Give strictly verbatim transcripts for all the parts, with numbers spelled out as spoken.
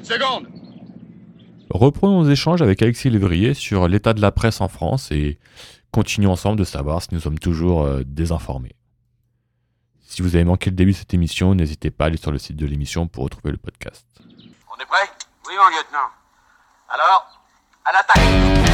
Une seconde. Reprenons nos échanges avec Alexis Lévrier sur l'état de la presse en France et continuons ensemble de savoir si nous sommes toujours euh, désinformés. Si vous avez manqué le début de cette émission, n'hésitez pas à aller sur le site de l'émission pour retrouver le podcast. On est prêt? Oui, mon lieutenant. Alors, à l'attaque!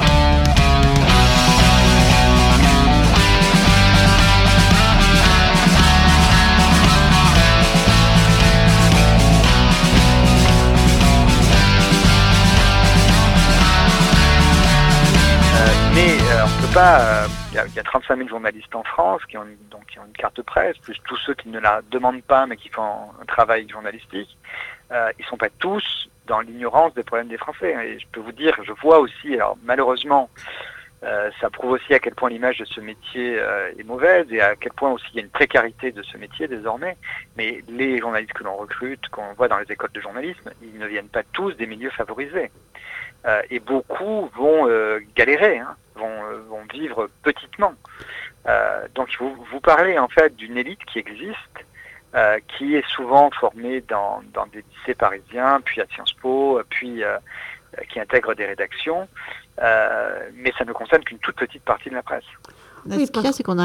Mais euh, on ne peut pas. Il euh, y, y a trente-cinq mille journalistes en France qui ont, une, donc, qui ont une carte presse, plus tous ceux qui ne la demandent pas mais qui font un travail journalistique. Euh, ils ne sont pas tous dans l'ignorance des problèmes des Français. Et je peux vous dire, je vois aussi, alors malheureusement, euh, ça prouve aussi à quel point l'image de ce métier euh, est mauvaise et à quel point aussi il y a une précarité de ce métier désormais. Mais les journalistes que l'on recrute, qu'on voit dans les écoles de journalisme, ils ne viennent pas tous des milieux favorisés. Euh, et beaucoup vont euh, galérer, hein, vont, euh, vont vivre petitement. Euh, donc vous, vous parlez en fait d'une élite qui existe, euh, qui est souvent formée dans, dans des lycées parisiens, puis à Sciences Po, puis euh, qui intègre des rédactions, euh, mais ça ne concerne qu'une toute petite partie de la presse. Oui, ce qu'il y a, c'est qu'on a,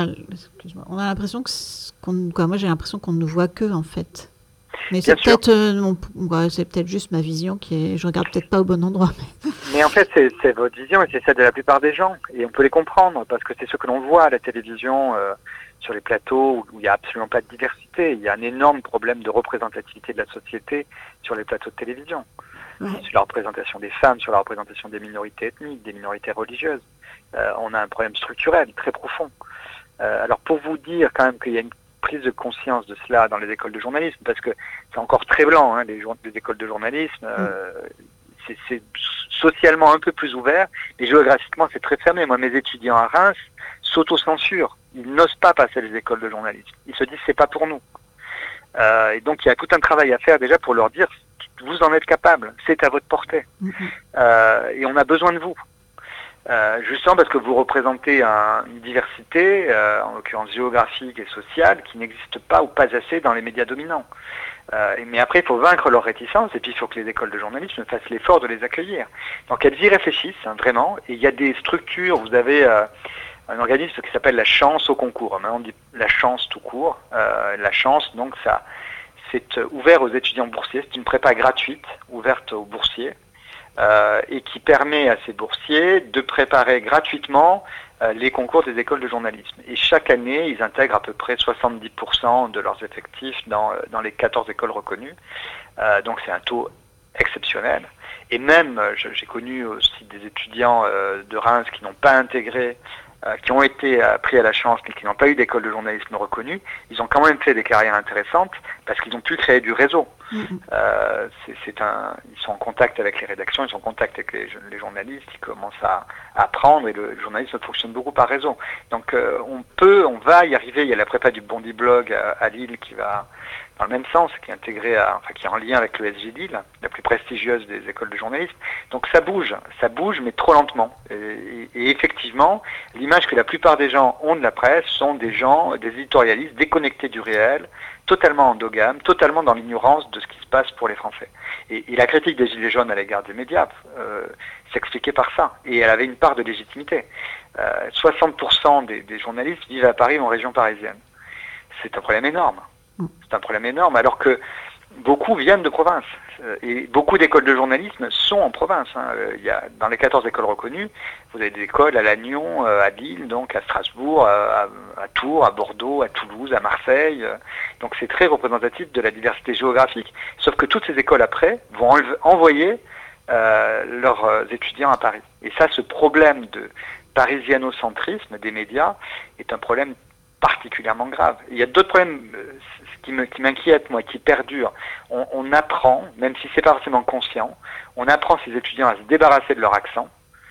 on a l'impression que, qu'on, quoi, moi j'ai l'impression qu'on ne voit que en fait. Mais c'est peut-être, euh, mon, bah, c'est peut-être juste ma vision qui est, je regarde peut-être pas au bon endroit. Mais, mais en fait, c'est, c'est votre vision et c'est celle de la plupart des gens. Et on peut les comprendre parce que c'est ce que l'on voit à la télévision, euh, sur les plateaux où il n'y a absolument pas de diversité. Il y a un énorme problème de représentativité de la société sur les plateaux de télévision. Ouais. Sur la représentation des femmes, sur la représentation des minorités ethniques, des minorités religieuses. Euh, on a un problème structurel très profond. Euh, alors pour vous dire quand même qu'il y a une prise de conscience de cela dans les écoles de journalisme, parce que c'est encore très blanc, hein, les, les écoles de journalisme, euh, c'est, c'est socialement un peu plus ouvert, mais géographiquement c'est très fermé. Moi, mes étudiants à Reims s'auto-censurent, ils n'osent pas passer les écoles de journalisme, ils se disent c'est pas pour nous. Euh, et donc il y a tout un travail à faire déjà pour leur dire vous en êtes capable, c'est à votre portée, mm-hmm. euh, et on a besoin de vous. Euh, justement parce que vous représentez un, une diversité, euh, en l'occurrence géographique et sociale, qui n'existe pas ou pas assez dans les médias dominants. Euh, mais après, il faut vaincre leur réticence, et puis il faut que les écoles de journalisme fassent l'effort de les accueillir. Donc elles y réfléchissent, hein, vraiment, et il y a des structures, vous avez euh, un organisme qui s'appelle la chance au concours. Maintenant on dit la chance tout court. Euh, la chance, donc ça, c'est ouvert aux étudiants boursiers, c'est une prépa gratuite, ouverte aux boursiers. Euh, et qui permet à ces boursiers de préparer gratuitement euh, les concours des écoles de journalisme. Et chaque année, ils intègrent à peu près soixante-dix pour cent de leurs effectifs dans, dans les quatorze écoles reconnues. Euh, donc c'est un taux exceptionnel. Et même, je, j'ai connu aussi des étudiants euh, de Reims qui n'ont pas intégré, euh, qui ont été euh, pris à la chance, mais qui n'ont pas eu d'école de journalisme reconnue. Ils ont quand même fait des carrières intéressantes parce qu'ils ont pu créer du réseau. Mmh. Euh, c'est, c'est un, ils sont en contact avec les rédactions, ils sont en contact avec les, les journalistes, ils commencent à, à apprendre et le, le journalisme fonctionne beaucoup par réseau. Donc euh, on peut, on va y arriver. Il y a la prépa du Bondi Blog à, à Lille qui va dans le même sens, qui est intégrée, à, enfin qui est en lien avec l'E S J Lille, la plus prestigieuse des écoles de journalisme. Donc ça bouge, ça bouge, mais trop lentement. Et, et, et effectivement, l'image que la plupart des gens ont de la presse sont des gens, des éditorialistes déconnectés du réel, totalement endogames, totalement dans l'ignorance de ce qui se passe pour les Français. Et, et la critique des Gilets jaunes à l'égard des médias euh, s'expliquait par ça. Et elle avait une part de légitimité. Euh, soixante pour cent des, des journalistes vivent à Paris ou en région parisienne. C'est un problème énorme. C'est un problème énorme, alors que beaucoup viennent de province. Et beaucoup d'écoles de journalisme sont en province. Hein. Il y a, dans les quatorze écoles reconnues, vous avez des écoles à Lannion, à Lille, donc à Strasbourg, à, à Tours, à Bordeaux, à Toulouse, à Marseille. Donc c'est très représentatif de la diversité géographique. Sauf que toutes ces écoles après vont enlever, envoyer euh, leurs étudiants à Paris. Et ça, ce problème de parisianocentrisme des médias est un problème particulièrement grave. Il y a d'autres problèmes qui, me, qui m'inquiètent, moi, qui perdurent. On, on apprend, même si c'est pas forcément conscient, on apprend ces étudiants à se débarrasser de leur accent,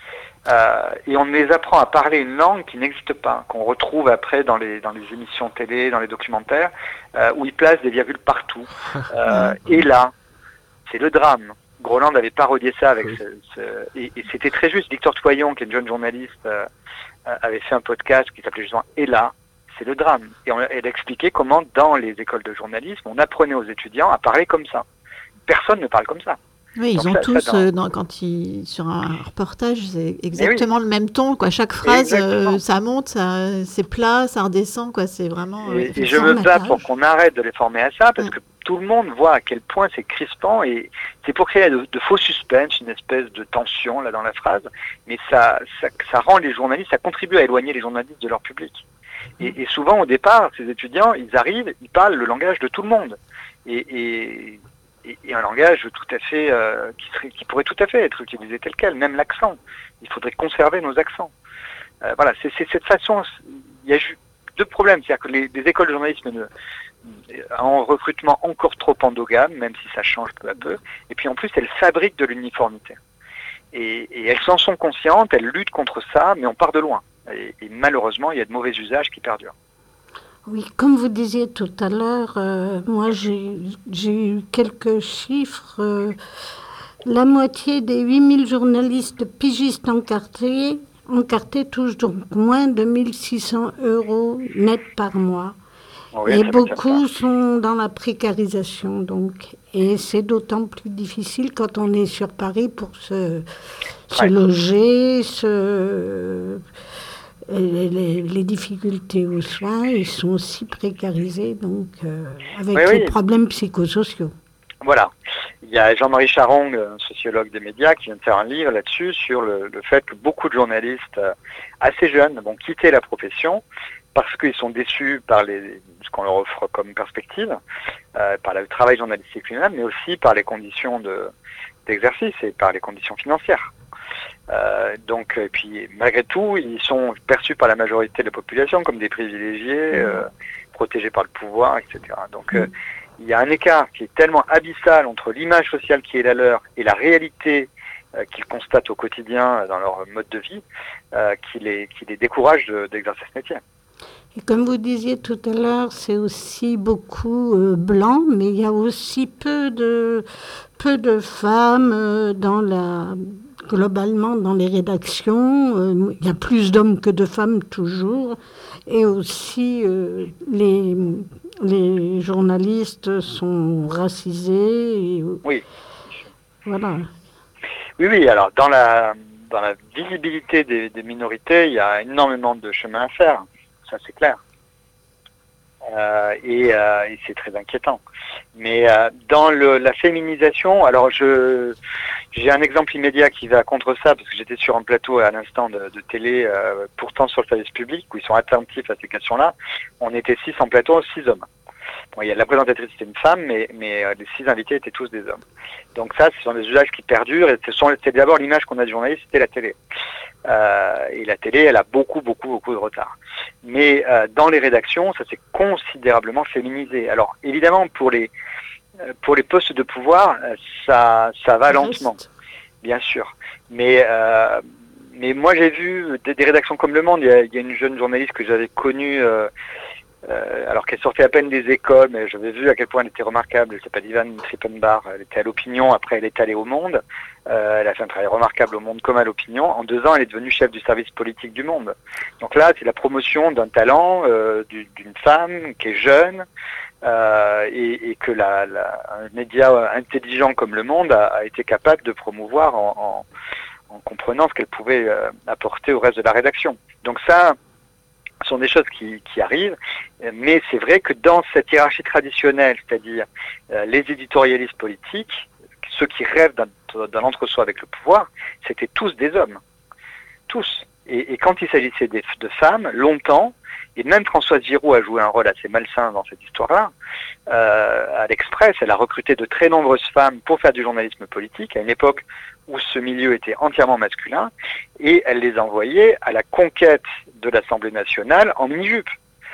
euh, et on les apprend à parler une langue qui n'existe pas, qu'on retrouve après dans les, dans les émissions télé, dans les documentaires, euh, où ils placent des virgules partout. Euh, et là, c'est le drame. Groland avait parodié ça avec oui. ce, ce et, et c'était très juste. Victor Toyon, qui est une jeune journaliste, euh, avait fait un podcast qui s'appelait justement « Et là ». C'est le drame. Et on, elle expliquait comment, dans les écoles de journalisme, on apprenait aux étudiants à parler comme ça. Personne ne parle comme ça. Oui, ils Donc ont ça- tous, ça, dans- euh, dans- quand ils, sur un reportage, c'est exactement le même ton, quoi. Chaque phrase, Exactement. euh, ça monte, ça, c'est plat, ça redescend, quoi. C'est vraiment. euh, Et, c'est et je me bats formatage. pour qu'on arrête de les former à ça, parce Mm. que tout le monde voit à quel point c'est crispant, et c'est pour créer de, de faux suspens, une espèce de tension là dans la phrase, mais ça, ça, ça rend les journalistes, ça contribue à éloigner les journalistes de leur public. Et, et souvent au départ, ces étudiants, ils arrivent, ils parlent le langage de tout le monde, et, et, et, et un langage tout à fait, euh, qui, serait, qui pourrait tout à fait être utilisé tel quel, même l'accent. Il faudrait conserver nos accents. Euh, voilà, c'est, c'est cette façon. Il y a ju- deux problèmes, c'est-à-dire que les, les écoles de journalisme ne, en recrutement encore trop endogame, même si ça change peu à peu, et puis en plus elles fabriquent de l'uniformité. Et, et elles en sont conscientes, elles luttent contre ça, mais on part de loin. Et, et malheureusement, il y a de mauvais usages qui perdurent. Oui, comme vous disiez tout à l'heure, euh, moi j'ai, j'ai eu quelques chiffres. euh, la moitié des huit mille journalistes pigistes encartés, encartés touchent donc moins de mille six cents euros net par mois. Oui, Et ça m'étonne beaucoup pas. sont dans la précarisation, donc. Et c'est d'autant plus difficile quand on est sur Paris pour se, se Ouais. loger, se... Les, les- les difficultés aux soins, ils sont aussi précarisés, donc, euh, avec Oui, les oui. problèmes psychosociaux. Voilà. Il y a Jean-Marie Charong, un sociologue des médias, qui vient de faire un livre là-dessus sur le, le fait que beaucoup de journalistes euh, assez jeunes vont quitter la profession parce qu'ils sont déçus par les, ce qu'on leur offre comme perspective, euh, par le travail journalistique lui-même, mais aussi par les conditions de, d'exercice et par les conditions financières. Euh, donc, et puis malgré tout, ils sont perçus par la majorité de la population comme des privilégiés, euh, protégés par le pouvoir, et cetera. Donc, euh, il y a un écart qui est tellement abyssal entre l'image sociale qui est la leur et la réalité euh, qu'ils constatent au quotidien euh, dans leur mode de vie, euh, qui, les, qui les décourage de, d'exercer ce métier. Et comme vous disiez tout à l'heure, c'est aussi beaucoup euh, blanc, mais il y a aussi peu de, peu de femmes euh, dans la, globalement dans les rédactions. Euh, il y a plus d'hommes que de femmes toujours. Et aussi, euh, les, les journalistes sont racisés. Et, Oui. voilà. Oui, oui, alors dans la, dans la visibilité des, des minorités, il y a énormément de chemin à faire, ça c'est clair. Euh, et, euh, et c'est très inquiétant. Mais euh, dans le, la féminisation, alors je j'ai un exemple immédiat qui va contre ça, parce que j'étais sur un plateau à l'instant de, de télé, euh, pourtant sur le service public, où ils sont attentifs à ces questions-là. On était six en plateau, six hommes. Bon, il y a la présentatrice, c'était une femme, mais, mais euh, les six invités étaient tous des hommes. Donc ça, ce sont des usages qui perdurent, et ce sont, c'est d'abord l'image qu'on a du journaliste, c'était la télé. Euh, et la télé, elle a beaucoup, beaucoup, beaucoup de retard. Mais euh, dans les rédactions, ça s'est considérablement féminisé. Alors évidemment, pour les euh, pour les postes de pouvoir, euh, ça ça va Ça lentement, reste. bien sûr. Mais euh, mais moi j'ai vu des, des rédactions comme Le Monde. Il y a, il y a une jeune journaliste que j'avais connue. Euh, Euh, alors qu'elle sortait à peine des écoles, mais j'avais vu à quel point elle était remarquable. Elle s'appelle Ivan Trippenbar. Elle était à l'Opinion, après elle est allée au Monde. Euh, elle a fait un travail remarquable au Monde comme à l'Opinion. En deux ans, elle est devenue chef du service politique du Monde. Donc là, c'est la promotion d'un talent, euh, du, d'une femme qui est jeune, euh, et, et que la, la, un média intelligent comme Le Monde a, a été capable de promouvoir en, en, en comprenant ce qu'elle pouvait euh, apporter au reste de la rédaction. Donc ça, ce sont des choses qui, qui arrivent, mais c'est vrai que dans cette hiérarchie traditionnelle, c'est-à-dire euh, les éditorialistes politiques, ceux qui rêvent d'un, d'un entre-soi avec le pouvoir, c'était tous des hommes. Tous. Et, et quand il s'agissait des, de femmes, longtemps, et même Françoise Giroud a joué un rôle assez malsain dans cette histoire-là, euh, à l'Express, elle a recruté de très nombreuses femmes pour faire du journalisme politique, à une époque où ce milieu était entièrement masculin, et elle les envoyait à la conquête de l'Assemblée nationale en mini-jupe.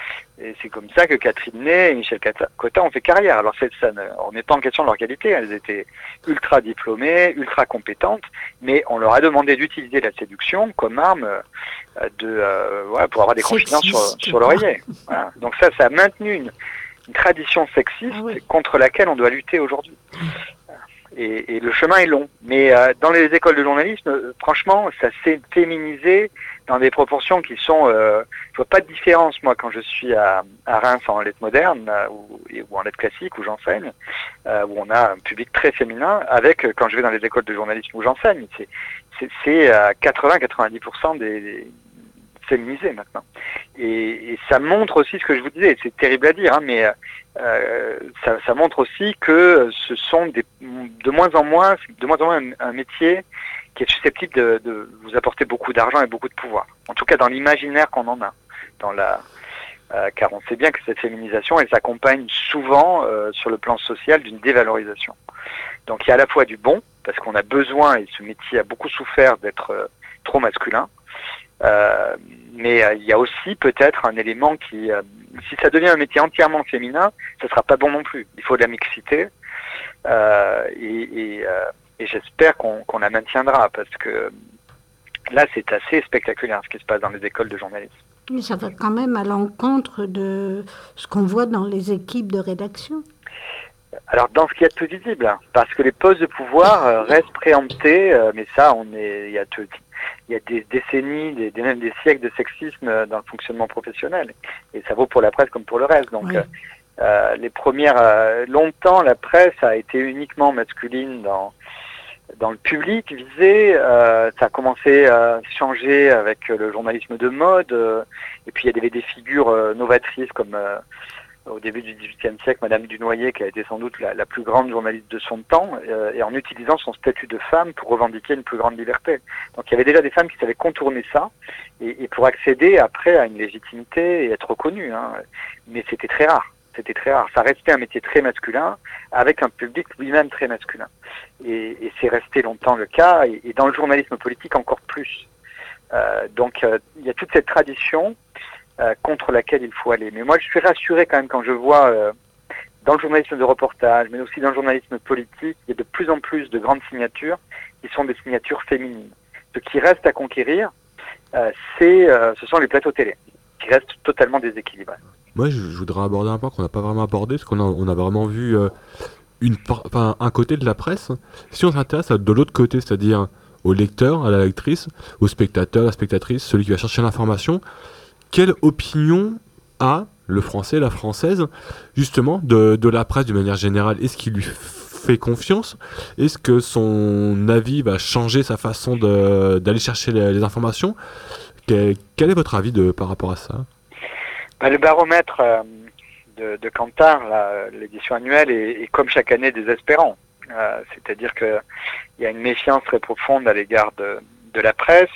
Et c'est comme ça que Catherine Ney et Michel Cotta ont fait carrière. Alors c'est, ça ne remet pas en question leur qualité, elles étaient ultra diplômées, ultra compétentes, mais on leur a demandé d'utiliser la séduction comme arme euh, de, euh, voilà, pour avoir des confidences sur, sur l'oreiller. Voilà. Donc ça, ça a maintenu une, une tradition sexiste Ah oui. contre laquelle on doit lutter aujourd'hui. Et, et le chemin est long. Mais euh, dans les écoles de journalisme, euh, franchement, ça s'est féminisé dans des proportions qui sont... Euh, je vois pas de différence, moi, quand je suis à, à Reims en lettres modernes euh, ou, ou en lettres classiques, où j'enseigne, euh, où on a un public très féminin, avec euh, quand je vais dans les écoles de journalisme où j'enseigne. C'est, c'est, c'est à quatre-vingts à quatre-vingt-dix pour cent des... des féminisé maintenant. Et, et ça montre aussi ce que je vous disais, c'est terrible à dire, hein, mais euh, ça, ça montre aussi que ce sont des, de moins en moins, de moins en moins un, un métier qui est susceptible de, de vous apporter beaucoup d'argent et beaucoup de pouvoir. En tout cas, dans l'imaginaire qu'on en a, dans la, euh, car on sait bien que cette féminisation, elle s'accompagne souvent euh, sur le plan social d'une dévalorisation. Donc il y a à la fois du bon, parce qu'on a besoin, et ce métier a beaucoup souffert d'être euh, trop masculin. Euh, mais euh, il y a aussi peut-être un élément qui, euh, si ça devient un métier entièrement féminin, ça sera pas bon non plus. Il faut de la mixité euh, et, et, euh, et j'espère qu'on, qu'on la maintiendra parce que là c'est assez spectaculaire ce qui se passe dans les écoles de journalisme. Mais ça va quand même à l'encontre de ce qu'on voit dans les équipes de rédaction. Alors dans ce qui est de plus visible, parce que les postes de pouvoir euh, restent préemptés, euh, mais ça on est, il y a tout. Il y a des décennies, des, des, même des siècles de sexisme dans le fonctionnement professionnel. Et ça vaut pour la presse comme pour le reste. Donc, oui. euh, les premières... Euh, longtemps, la presse a été uniquement masculine dans, dans le public visé. Euh, ça a commencé à changer avec le journalisme de mode. Euh, et puis, il y avait des figures euh, novatrices comme... Euh, au début du dix-huitième siècle, Madame Dunoyer, qui a été sans doute la, la plus grande journaliste de son temps, euh, et en utilisant son statut de femme pour revendiquer une plus grande liberté. Donc il y avait déjà des femmes qui savaient contourner ça, et, et pour accéder après à une légitimité et être reconnues. Hein. Mais c'était très rare, c'était très rare. Ça restait un métier très masculin, avec un public lui-même très masculin. Et, et c'est resté longtemps le cas, et, et dans le journalisme politique encore plus. Euh, donc euh, il y a toute cette tradition Euh, contre laquelle il faut aller. Mais moi, je suis rassuré quand même quand je vois euh, dans le journalisme de reportage, mais aussi dans le journalisme politique, il y a de plus en plus de grandes signatures qui sont des signatures féminines. Ce qui reste à conquérir, euh, c'est, euh, ce sont les plateaux télé, qui restent totalement déséquilibrés. Moi, je, je voudrais aborder un point qu'on n'a pas vraiment abordé, parce qu'on a, on a vraiment vu euh, une, enfin, un côté de la presse. Si on s'intéresse à de l'autre côté, c'est-à-dire au lecteur, à la lectrice, au spectateur, à la spectatrice, celui qui va chercher l'information, quelle opinion a le français, la française, justement, de, de la presse d'une manière générale? Est-ce qu'il lui fait confiance? Est-ce que son avis va changer sa façon de, d'aller chercher les, les informations? Quel, quel est votre avis de, par rapport à ça? Bah, le baromètre euh, de, de Kantar, là, l'édition annuelle, est, est comme chaque année désespérant. Euh, c'est-à-dire qu'il y a une méfiance très profonde à l'égard de, de la presse.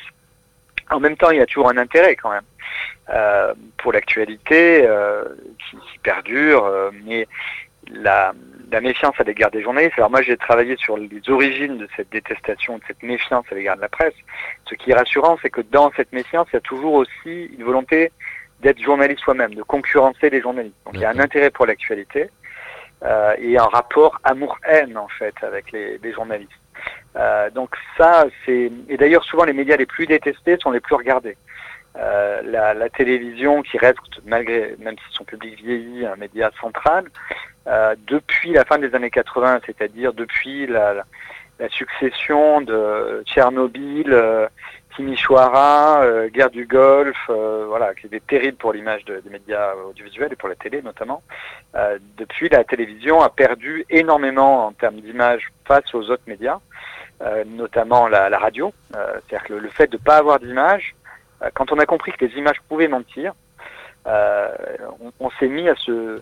En même temps, il y a toujours un intérêt quand même. Euh, pour l'actualité euh, qui, qui perdure, euh, mais la, la méfiance à l'égard des journalistes. Alors moi j'ai travaillé sur les origines de cette détestation, de cette méfiance à l'égard de la presse. Ce qui est rassurant, c'est que dans cette méfiance, il y a toujours aussi une volonté d'être journaliste soi-même, de concurrencer les journalistes. Donc il y a un intérêt pour l'actualité euh, et un rapport amour-haine en fait avec les, les journalistes. Euh, donc ça, c'est... Et d'ailleurs souvent les médias les plus détestés sont les plus regardés. Euh, la, la télévision qui reste, malgré, même si son public vieillit, un média central, euh, depuis la fin des années quatre-vingts, c'est-à-dire depuis la, la, la succession de Tchernobyl, euh, Timișoara, euh, guerre du Golfe, euh, voilà, qui était terrible pour l'image de, des médias audiovisuels et pour la télé notamment. Euh, depuis, la télévision a perdu énormément en termes d'image face aux autres médias, euh, notamment la, la radio. Euh, c'est-à-dire que le, le fait de ne pas avoir d'image, quand on a compris que les images pouvaient mentir, euh, on, on s'est mis à, se,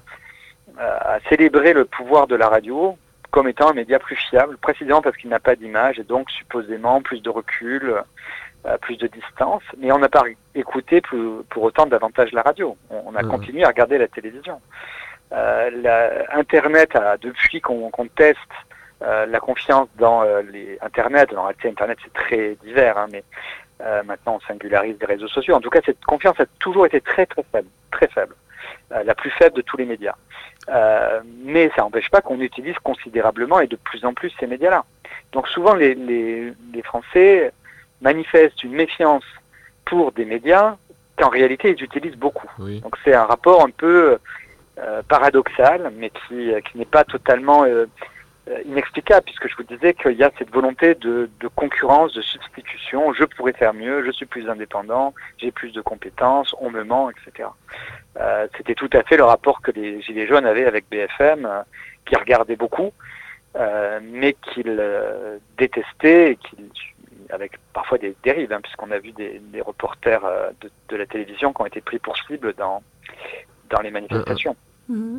à célébrer le pouvoir de la radio comme étant un média plus fiable, précisément parce qu'il n'a pas d'image et donc supposément plus de recul, euh, plus de distance. Mais on n'a pas écouté pour, pour autant davantage la radio. On, on a mmh. continué à regarder la télévision. Euh, la, Internet, a, depuis qu'on, qu'on teste euh, la confiance dans euh, les Internet, en réalité Internet c'est très divers, hein, mais Euh, maintenant, on singularise des réseaux sociaux. En tout cas, cette confiance a toujours été très très faible, très faible, euh, la plus faible de tous les médias. Euh, mais ça n'empêche pas qu'on utilise considérablement et de plus en plus ces médias-là. Donc souvent, les, les, les Français manifestent une méfiance pour des médias qu'en réalité ils utilisent beaucoup. Oui. Donc c'est un rapport un peu euh, paradoxal, mais qui, qui n'est pas totalement euh, euh, inexplicable, puisque je vous disais qu'il y a cette volonté de, de concurrence, de substitution. Je pourrais faire mieux, je suis plus indépendant, j'ai plus de compétences, on me ment, et cetera. Euh, c'était tout à fait le rapport que les Gilets jaunes avaient avec B F M, euh, qui regardaient beaucoup, euh, mais qu'ils euh, détestaient, et qu'ils, avec parfois des dérives, hein, puisqu'on a vu des, des reporters euh, de, de la télévision qui ont été pris pour cible dans, dans les manifestations. Mmh.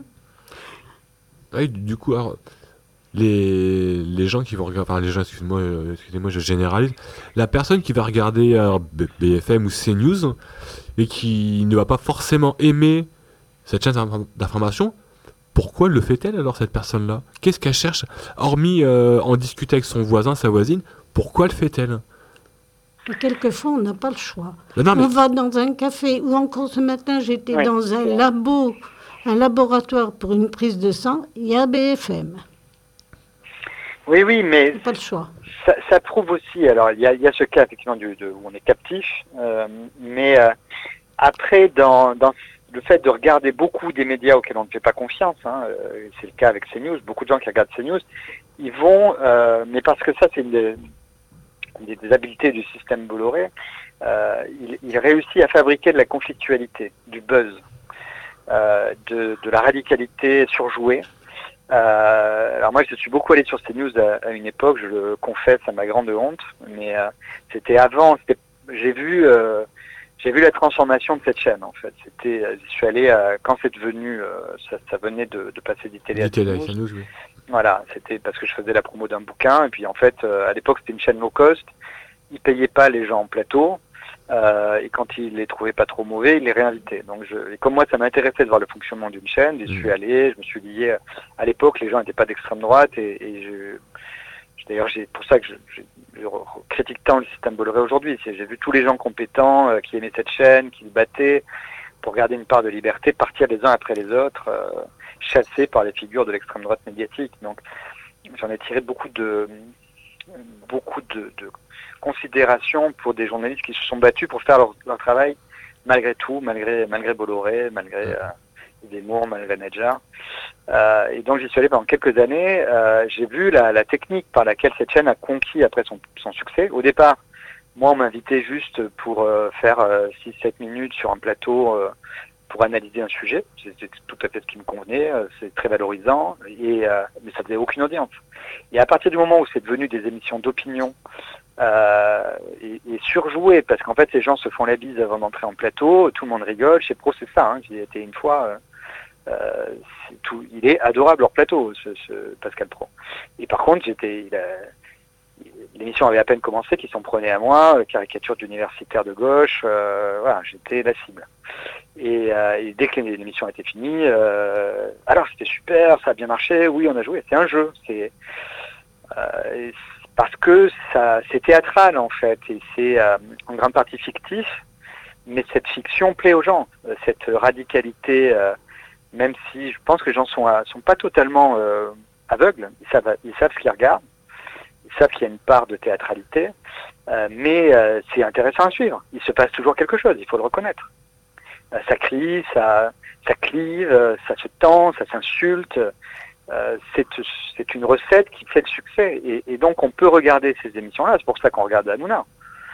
Oui, du coup, alors, les, les gens qui vont regarder, enfin les gens, excusez-moi, euh, excusez-moi, je généralise, la personne qui va regarder alors, B- BFM ou CNews et qui ne va pas forcément aimer cette chaîne d'inform- d'information, pourquoi le fait-elle alors cette personne-là? Qu'est-ce qu'elle cherche? Hormis euh, en discuter avec son voisin, sa voisine, pourquoi le fait-elle? Et quelquefois, on n'a pas le choix. Non, non, mais- On va dans un café, ou encore ce matin, j'étais Ouais. dans un labo, un laboratoire pour une prise de sang, il y a B F M. Oui, oui, mais Pas le choix. ça, ça prouve aussi, alors il y a, il y a ce cas effectivement du, de, où on est captif, euh, mais euh, après, dans, dans le fait de regarder beaucoup des médias auxquels on ne fait pas confiance, hein, euh, c'est le cas avec CNews, beaucoup de gens qui regardent CNews, ils vont, euh, mais parce que ça c'est une des, des, des habiletés du système Bolloré, euh, il, il réussit à fabriquer de la conflictualité, du buzz, euh, de, de la radicalité surjouée. Euh, alors moi je suis beaucoup allé sur CNews à, à une époque, je le confesse à ma grande honte, mais euh, c'était avant, c'était, j'ai vu euh, j'ai vu la transformation de cette chaîne en fait. C'était, euh, je suis allé euh, quand c'est devenu, euh, ça, ça venait de, de passer des télé à Dit-elle avec CNews. CNews, oui. Voilà, c'était parce que je faisais la promo d'un bouquin et puis en fait euh, à l'époque c'était une chaîne low cost, ils payaient pas les gens en plateau. Euh, et quand il les trouvait pas trop mauvais, il les réinvitait. Donc, je, et comme moi, ça m'intéressait de voir le fonctionnement d'une chaîne, j'y suis allé, je me suis lié. À l'époque, les gens n'étaient pas d'extrême droite, et, et je, je, d'ailleurs, c'est pour ça que je, je, je critique tant le système Bolloré aujourd'hui. C'est, j'ai vu tous les gens compétents euh, qui aimaient cette chaîne, qui se battaient pour garder une part de liberté, partir les uns après les autres, euh, chassés par les figures de l'extrême droite médiatique. Donc, j'en ai tiré beaucoup de beaucoup de, de considération pour des journalistes qui se sont battus pour faire leur, leur travail malgré tout, malgré malgré Bolloré, malgré euh, Zemmour, malgré Nedjar. Euh, et donc j'y suis allé pendant quelques années. Euh, j'ai vu la, la technique par laquelle cette chaîne a conquis après son, son succès. Au départ, moi on m'invitait juste pour euh, faire euh, six sept minutes sur un plateau euh, pour analyser un sujet. C'était tout à fait ce qui me convenait. Euh, c'est très valorisant, et euh, mais ça faisait aucune audience. Et à partir du moment où c'est devenu des émissions d'opinion, Euh, et, et surjoué, parce qu'en fait les gens se font la bise avant d'entrer en plateau, tout le monde rigole. Chez Pro c'est ça, hein, j'y ai été une fois, euh, euh, c'est tout, il est adorable leur plateau, ce, ce Pascal Pro. Et par contre j'étais, il a, l'émission avait à peine commencé qu'il s'en prenait à moi, euh, caricature d'universitaire de gauche, euh, voilà, j'étais la cible. Et, euh, et dès que l'émission était finie, euh, alors c'était super, ça a bien marché, oui on a joué, c'est un jeu, c'est euh, parce que ça, c'est théâtral en fait, et c'est euh, en grande partie fictif, mais cette fiction plaît aux gens, euh, cette radicalité, euh, même si je pense que les gens sont, euh, sont pas totalement euh, aveugles, ils savent, ils savent ce qu'ils regardent, ils savent qu'il y a une part de théâtralité, euh, mais euh, c'est intéressant à suivre, il se passe toujours quelque chose, il faut le reconnaître. Euh, ça crie, ça, ça clive, euh, ça se tend, ça s'insulte. Euh, c'est, c'est une recette qui fait le succès, et, et donc on peut regarder ces émissions-là. C'est pour ça qu'on regarde Hanouna,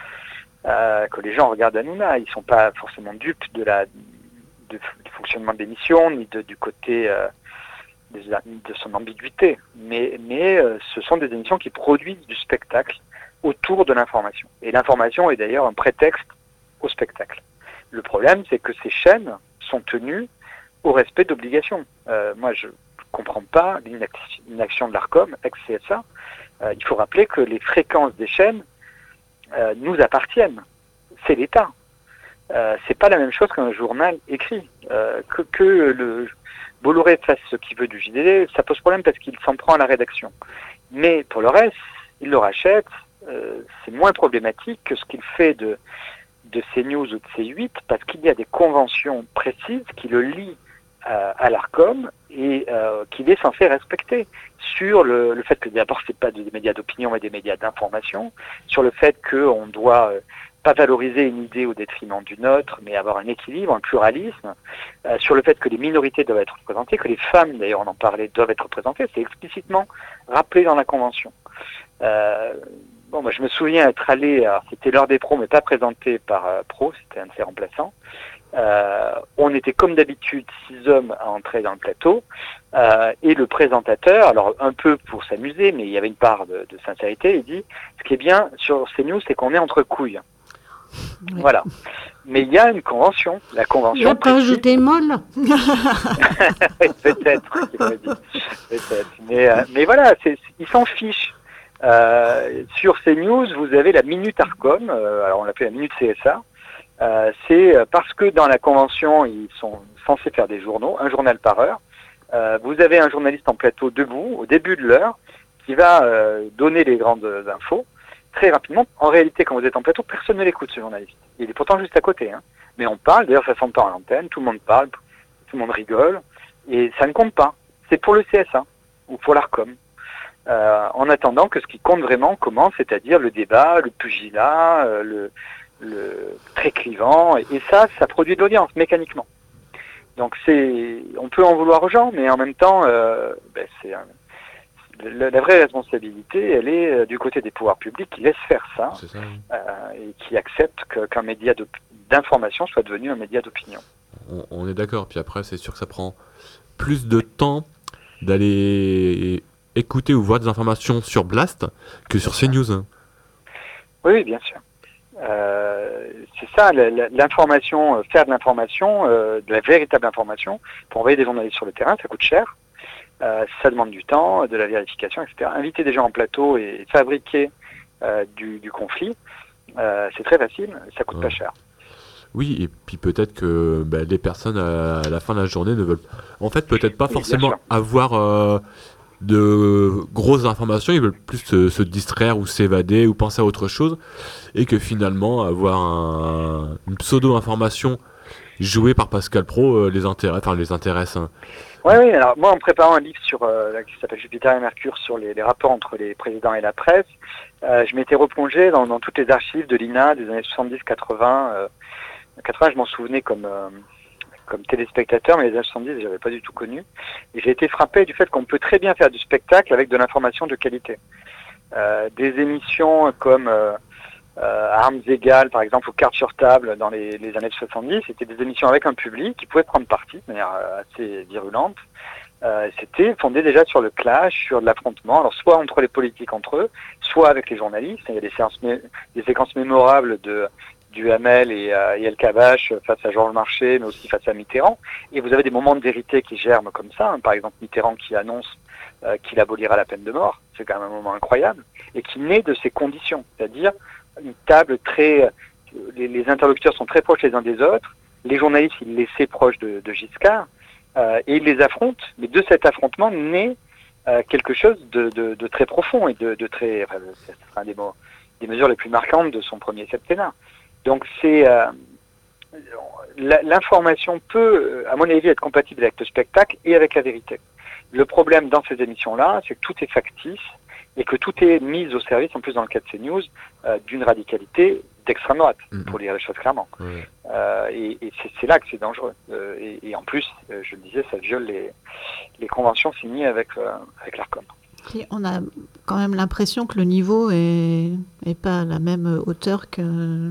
euh, que les gens regardent Hanouna. Ils sont pas forcément dupes de la de, du fonctionnement de l'émission, ni de, du côté euh, de, de son ambiguïté, mais mais euh, ce sont des émissions qui produisent du spectacle autour de l'information, et l'information est d'ailleurs un prétexte au spectacle. Le problème, c'est que ces chaînes sont tenues au respect d'obligations. Euh, moi je comprend pas l'inaction de l'Arcom, ex-C S A. Euh, il faut rappeler que les fréquences des chaînes euh, nous appartiennent. C'est l'État. Euh, c'est pas la même chose qu'un journal écrit. Euh, que, que le Bolloré fasse ce qu'il veut du J D D, ça pose problème parce qu'il s'en prend à la rédaction. Mais pour le reste, il le rachète. Euh, c'est moins problématique que ce qu'il fait de, de CNews ou de C huit, parce qu'il y a des conventions précises qui le lient à, à l'Arcom, et euh, qu'il est censé respecter, sur le, le fait que d'abord c'est pas des médias d'opinion mais des médias d'information, sur le fait qu'on doit pas valoriser une idée au détriment d'une autre, mais avoir un équilibre, un pluralisme, euh, sur le fait que les minorités doivent être représentées, que les femmes, d'ailleurs on en parlait, doivent être représentées, c'est explicitement rappelé dans la Convention. Euh, bon, moi je me souviens être allé, alors, c'était l'heure des pros, mais pas présenté par euh, Pro, c'était un de ses remplaçants. Euh, on était comme d'habitude six hommes à entrer dans le plateau, euh, et le présentateur, alors un peu pour s'amuser, mais il y avait une part de, de sincérité, il dit, ce qui est bien sur CNews, c'est qu'on est entre couilles. Oui. Voilà. Mais il y a une convention. La convention. Il n'a pas ajouté molle. Peut-être, peut-être. Mais, euh, mais voilà, c'est, ils s'en fichent. Euh, sur CNews, vous avez la Minute Arcom, euh, alors on l'appelle la Minute C S A. Euh, c'est parce que dans la convention, ils sont censés faire des journaux, un journal par heure. Euh, vous avez un journaliste en plateau debout, au début de l'heure, qui va euh, donner les grandes infos. Très rapidement, en réalité, quand vous êtes en plateau, personne ne l'écoute, ce journaliste. Il est pourtant juste à côté. Hein. Mais on parle, d'ailleurs ça s'entend à l'antenne, tout le monde parle, tout le monde rigole, et ça ne compte pas. C'est pour le C S A, ou pour l'Arcom. Euh, en attendant que ce qui compte vraiment commence, c'est-à-dire le débat, le pugilat, euh, le, le très clivant, et, et ça, ça produit de l'audience, mécaniquement. Donc c'est, on peut en vouloir aux gens, mais en même temps, euh, ben, c'est un... La, la vraie responsabilité, elle est euh, du côté des pouvoirs publics qui laissent faire ça, ça oui. euh, et qui acceptent que, qu'un média d'information soit devenu un média d'opinion. On, on est d'accord, puis après c'est sûr que ça prend plus de temps d'aller écouter ou voir des informations sur Blast que sur CNews. Hein. Oui, oui, bien sûr. Euh, c'est ça, l'information, faire de l'information, euh, de la véritable information, pour envoyer des journalistes sur le terrain, ça coûte cher. Euh, ça demande du temps, de la vérification, et cetera. Inviter des gens en plateau et fabriquer euh, du, du conflit, euh, c'est très facile, ça coûte ouais. pas cher. Oui, et puis peut-être que bah, les personnes à, à la fin de la journée ne veulent, en fait, peut-être pas oui, forcément avoir euh, de grosses informations, ils veulent plus se, se distraire ou s'évader ou penser à autre chose, et que finalement avoir un, une pseudo-information jouée par Pascal Praud euh, les intéresse, enfin les intéresse. Hein. Oui, oui, alors moi en préparant un livre sur, euh, qui s'appelle Jupiter et Mercure sur les, les rapports entre les présidents et la presse, euh, je m'étais replongé dans, dans toutes les archives de l'I N A des années soixante-dix quatre-vingts. Euh, quatre-vingts, je m'en souvenais comme, euh, comme téléspectateur, mais les années soixante-dix, je n'avais pas du tout connu. Et j'ai été frappé du fait qu'on peut très bien faire du spectacle avec de l'information de qualité. Euh, des émissions comme euh, euh, Armes égales, par exemple, ou Cartes sur table dans les, les années soixante-dix, c'était des émissions avec un public qui pouvait prendre parti de manière assez virulente. Euh, c'était fondé déjà sur le clash, sur l'affrontement, alors soit entre les politiques entre eux, soit avec les journalistes. Il y a des, séances, des séquences mémorables de Duhamel et, euh, et El Kabbach face à Georges Marchais, mais aussi face à Mitterrand. Et vous avez des moments de vérité qui germent comme ça. Hein. Par exemple, Mitterrand qui annonce euh, qu'il abolira la peine de mort. C'est quand même un moment incroyable. Et qui naît de ces conditions. C'est-à-dire une table très... Les, les interlocuteurs sont très proches les uns des autres. Les journalistes, ils laissaient proches de, de Giscard. Euh, et ils les affrontent. Mais de cet affrontement naît euh, quelque chose de, de, de très profond et de, de très... Enfin, c'est un des, mots, des mesures les plus marquantes de son premier septennat. Donc c'est euh, l'information peut, à mon avis, être compatible avec le spectacle et avec la vérité. Le problème dans ces émissions-là, c'est que tout est factice et que tout est mis au service, en plus dans le cas de CNews, euh, d'une radicalité d'extrême droite, mmh. pour dire les choses clairement. Mmh. Euh, et et c'est là que c'est dangereux. Euh, et, et en plus, euh, je le disais, ça viole les, les conventions signées avec, euh, avec l'Arcom. On a quand même l'impression que le niveau est, est pas à la même hauteur que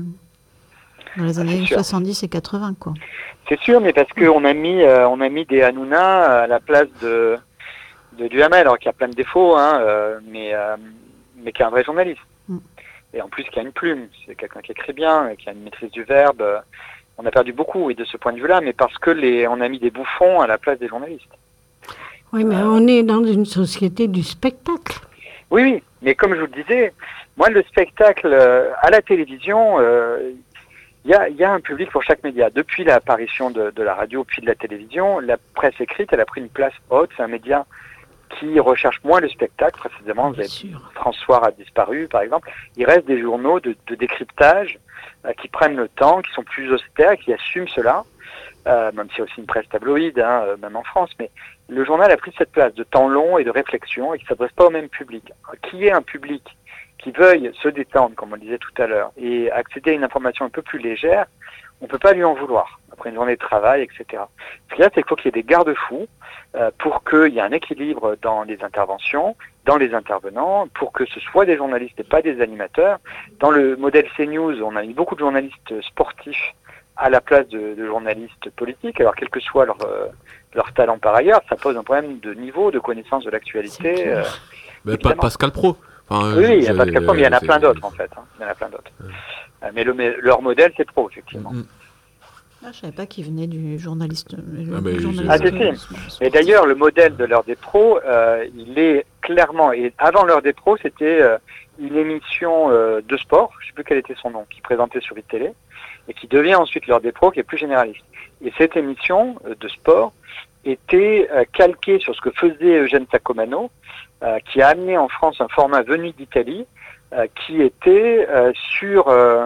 dans les années soixante-dix et quatre-vingts, quoi. C'est sûr, mais parce qu'on a mis, euh, on a mis des Hanouna à la place de, de Duhamel, alors qu'il y a plein de défauts, hein, euh, mais, euh, mais qui est un vrai journaliste. Mm. Et en plus, qui a une plume. C'est quelqu'un qui écrit bien, qui a une maîtrise du verbe. On a perdu beaucoup, oui, de ce point de vue-là, mais parce que les, on a mis des bouffons à la place des journalistes. Oui, mais euh, on est dans une société du spectacle. Oui, oui, mais comme je vous le disais, moi, le spectacle euh, à la télévision... Euh, Il y, a, il y a un public pour chaque média. Depuis l'apparition de, de la radio puis de la télévision, la presse écrite, elle a pris une place haute. C'est un média qui recherche moins le spectacle, précisément. Vous avez, François a disparu, par exemple. Il reste des journaux de, de décryptage euh, qui prennent le temps, qui sont plus austères, qui assument cela. euh, même s'il y a aussi une presse tabloïde, hein, euh, même en France, mais le journal a pris cette place de temps long et de réflexion et qui ne s'adresse pas au même public. Qui est un public qui veuille se détendre, comme on le disait tout à l'heure, et accéder à une information un peu plus légère, on ne peut pas lui en vouloir, après une journée de travail, et cetera. Ce qu'il y a, c'est qu'il faut qu'il y ait des garde-fous euh, pour qu'il y ait un équilibre dans les interventions, dans les intervenants, pour que ce soit des journalistes et pas des animateurs. Dans le modèle CNews, on a eu beaucoup de journalistes sportifs à la place de, de journalistes politiques, alors quel que soit leur, euh, leur talent par ailleurs, ça pose un problème de niveau, de connaissance de l'actualité. Euh, mais pas Pascal Pro. Enfin, oui, il y a Pascal Pro, mais il y en a plein d'autres en fait. Hein. Il y en a plein d'autres. Ouais. Mais le, leur modèle, c'est Pro, effectivement. Mm-hmm. Ah, je ne savais pas qu'il venait du journaliste. Ah, mais journaliste ah si, si. Et d'ailleurs, le modèle de l'heure des pros, euh, il est clairement... Et avant l'heure des pros, c'était euh, une émission euh, de sport, je ne sais plus quel était son nom, qui présentait sur iTélé, et qui devient ensuite l'heure des pros, qui est plus généraliste. Et cette émission euh, de sport était euh, calquée sur ce que faisait Eugène Sacomano, euh, qui a amené en France un format venu d'Italie, euh, qui était euh, sur... Euh,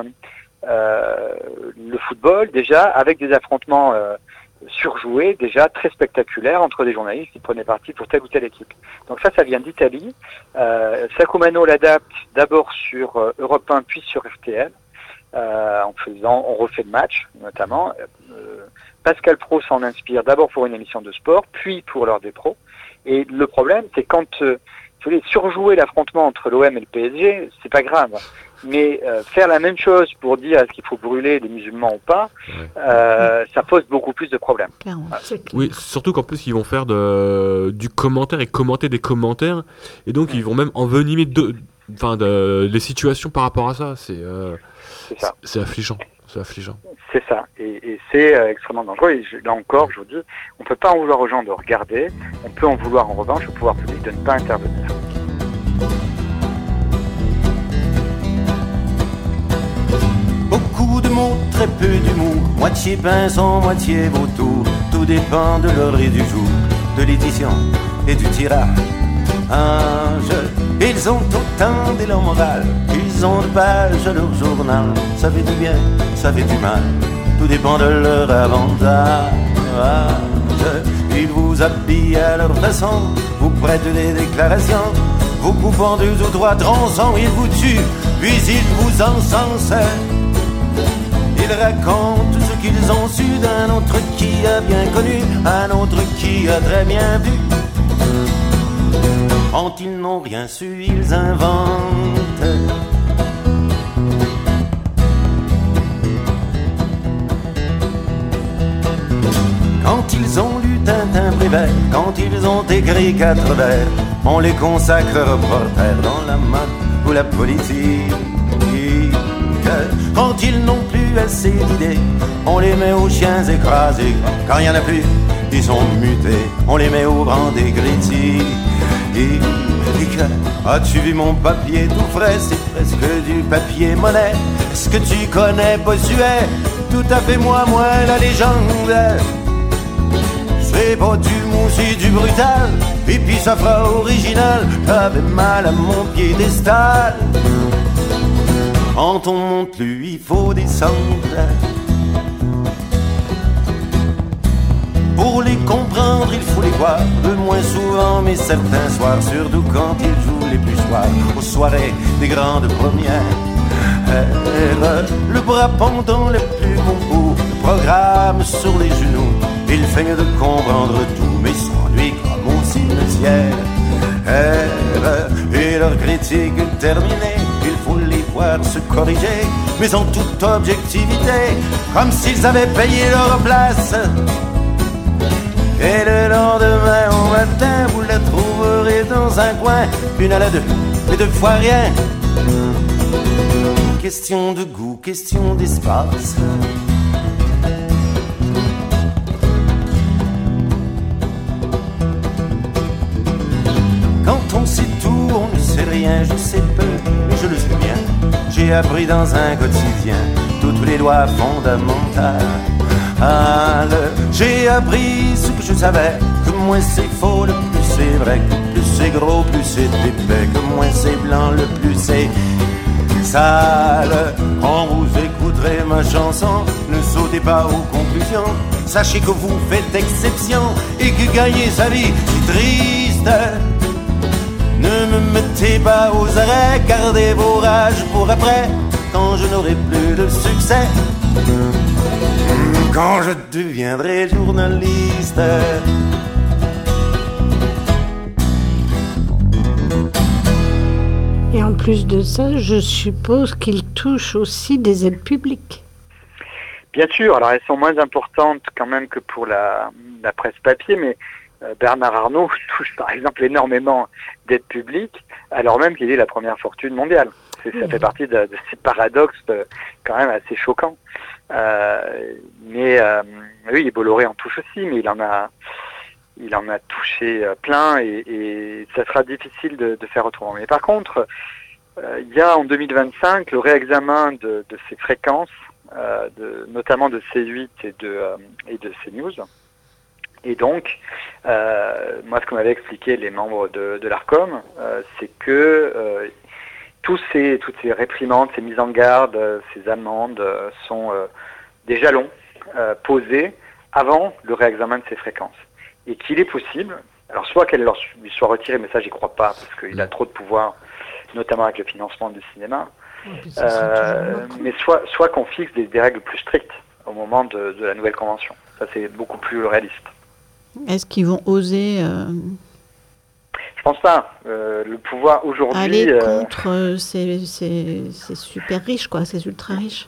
Euh, le football déjà avec des affrontements euh, surjoués déjà très spectaculaires entre des journalistes qui prenaient parti pour telle ou telle équipe. Donc ça, ça vient d'Italie. Euh, Sacomano l'adapte d'abord sur euh, Europe un puis sur R T L euh, en faisant, on refait le match notamment. Euh, Pascal Pro s'en inspire d'abord pour une émission de sport puis pour l'heure des pros. Et le problème, c'est quand euh, vous voulez surjouer l'affrontement entre l'O M et le P S G, c'est pas grave. Mais euh, faire la même chose pour dire est-ce qu'il faut brûler les musulmans ou pas, ouais. euh, ça pose beaucoup plus de problèmes. Ouais. Oui, surtout qu'en plus ils vont faire de, du commentaire et commenter des commentaires, et donc ils vont même envenimer de, enfin de, les situations par rapport à ça. C'est, euh, c'est ça. C'est, c'est affligeant. C'est affligeant. C'est ça, et, et c'est euh, extrêmement dangereux. Et je, là encore, je vous dis, on ne peut pas en vouloir aux gens de regarder, on peut en vouloir en revanche au pouvoir public de ne pas intervenir. Beaucoup de mots, très peu d'humour, moitié pinson, moitié vautour. Tout dépend de l'heure et du jour, de l'édition et du tirage. Ils ont autant d'élan moral, ils ont de pages à leur journal. Ça fait du bien, ça fait du mal, tout dépend de leur avantage. Ils vous habillent à leur façon, vous prêtent des déclarations, vous coupent en deux ou trois tronçons, ils vous tuent, puis ils vous encensent. Ils racontent ce qu'ils ont su d'un autre qui a bien connu, un autre qui a très bien vu. Quand ils n'ont rien su, ils inventent. Quand ils ont lu Tintin Prévert, quand ils ont écrit quatre vers, on les consacre reporters dans la mode ou la politique. Quand ils n'ont plus assez d'idées, on les met aux chiens écrasés. Quand il n'y en a plus, ils sont mutés, on les met au rang des critiques. As-tu vu mon papier tout frais? C'est presque du papier monnaie. Est-ce que tu connais Bossuet? Tout à fait moi, moi la légende. C'est pas du mou, c'est du brutal. Et puis ça fera original. T'avais mal à mon piédestal. Quand on monte lui, il faut descendre. Pour les comprendre, il faut les voir, le moins souvent, mais certains soirs, surtout quand ils jouent les plus soirs, aux soirées des grandes premières. Le bras pendant le plus bon bout, le programme sur les genoux, ils feignent de comprendre tout, mais s'ennuient comme au cimetière. Et leur critique terminée, il faut les voir se corriger, mais en toute objectivité, comme s'ils avaient payé leur place. Et le lendemain au matin, vous la trouverez dans un coin, une à la deux, et deux fois rien. Question de goût, question d'espace. Quand on sait tout, on ne sait rien, je sais peu, mais je le sais bien. J'ai appris dans un quotidien toutes les lois fondamentales. Ah, le, j'ai appris ce que je savais, que moins c'est faux, le plus c'est vrai, que plus c'est gros, plus c'est épais, que moins c'est blanc, le plus c'est sale. Quand vous écouterez c'est ma chanson. Ne sautez pas aux conclusions. Sachez que vous faites exception et que gagner sa vie c'est triste. Ne me mettez pas aux arrêts, gardez vos rages pour après, quand je n'aurai plus de succès, quand je deviendrai journaliste. Et en plus de ça, je suppose qu'il touche aussi des aides publiques. Bien sûr, alors elles sont moins importantes quand même que pour la, la presse papier, mais euh, Bernard Arnault touche par exemple énormément d'aides publiques, alors même qu'il est la première fortune mondiale. C'est, ça fait partie de, de ces paradoxes euh, quand même assez choquants. Euh, mais euh, oui, Bolloré en touche aussi, mais il en a, il en a touché euh, plein et, et ça sera difficile de, de faire autrement. Mais par contre, euh, il y a en deux mille vingt-cinq le réexamen de, de ces fréquences, euh, de, notamment de C huit et de, euh, et de CNews. Et donc, euh, moi, ce qu'on m'avait expliqué les membres de, de l'ARCOM, euh, c'est que euh, tous ces, toutes ces réprimandes, ces mises en garde, euh, ces amendes euh, sont euh, des jalons euh, posés avant le réexamen de ces fréquences. Et qu'il est possible, alors soit qu'elle leur lui soit retirée, mais ça j'y crois pas, parce qu'il a trop de pouvoir, notamment avec le financement du cinéma, euh, mais soit, soit qu'on fixe des, des règles plus strictes au moment de, de la nouvelle convention. Ça c'est beaucoup plus réaliste. Est-ce qu'ils vont oser euh, Je pense pas. Euh, le pouvoir aujourd'hui... aller euh, contre euh, ces, ces, ces super riches, quoi, ces ultra riches?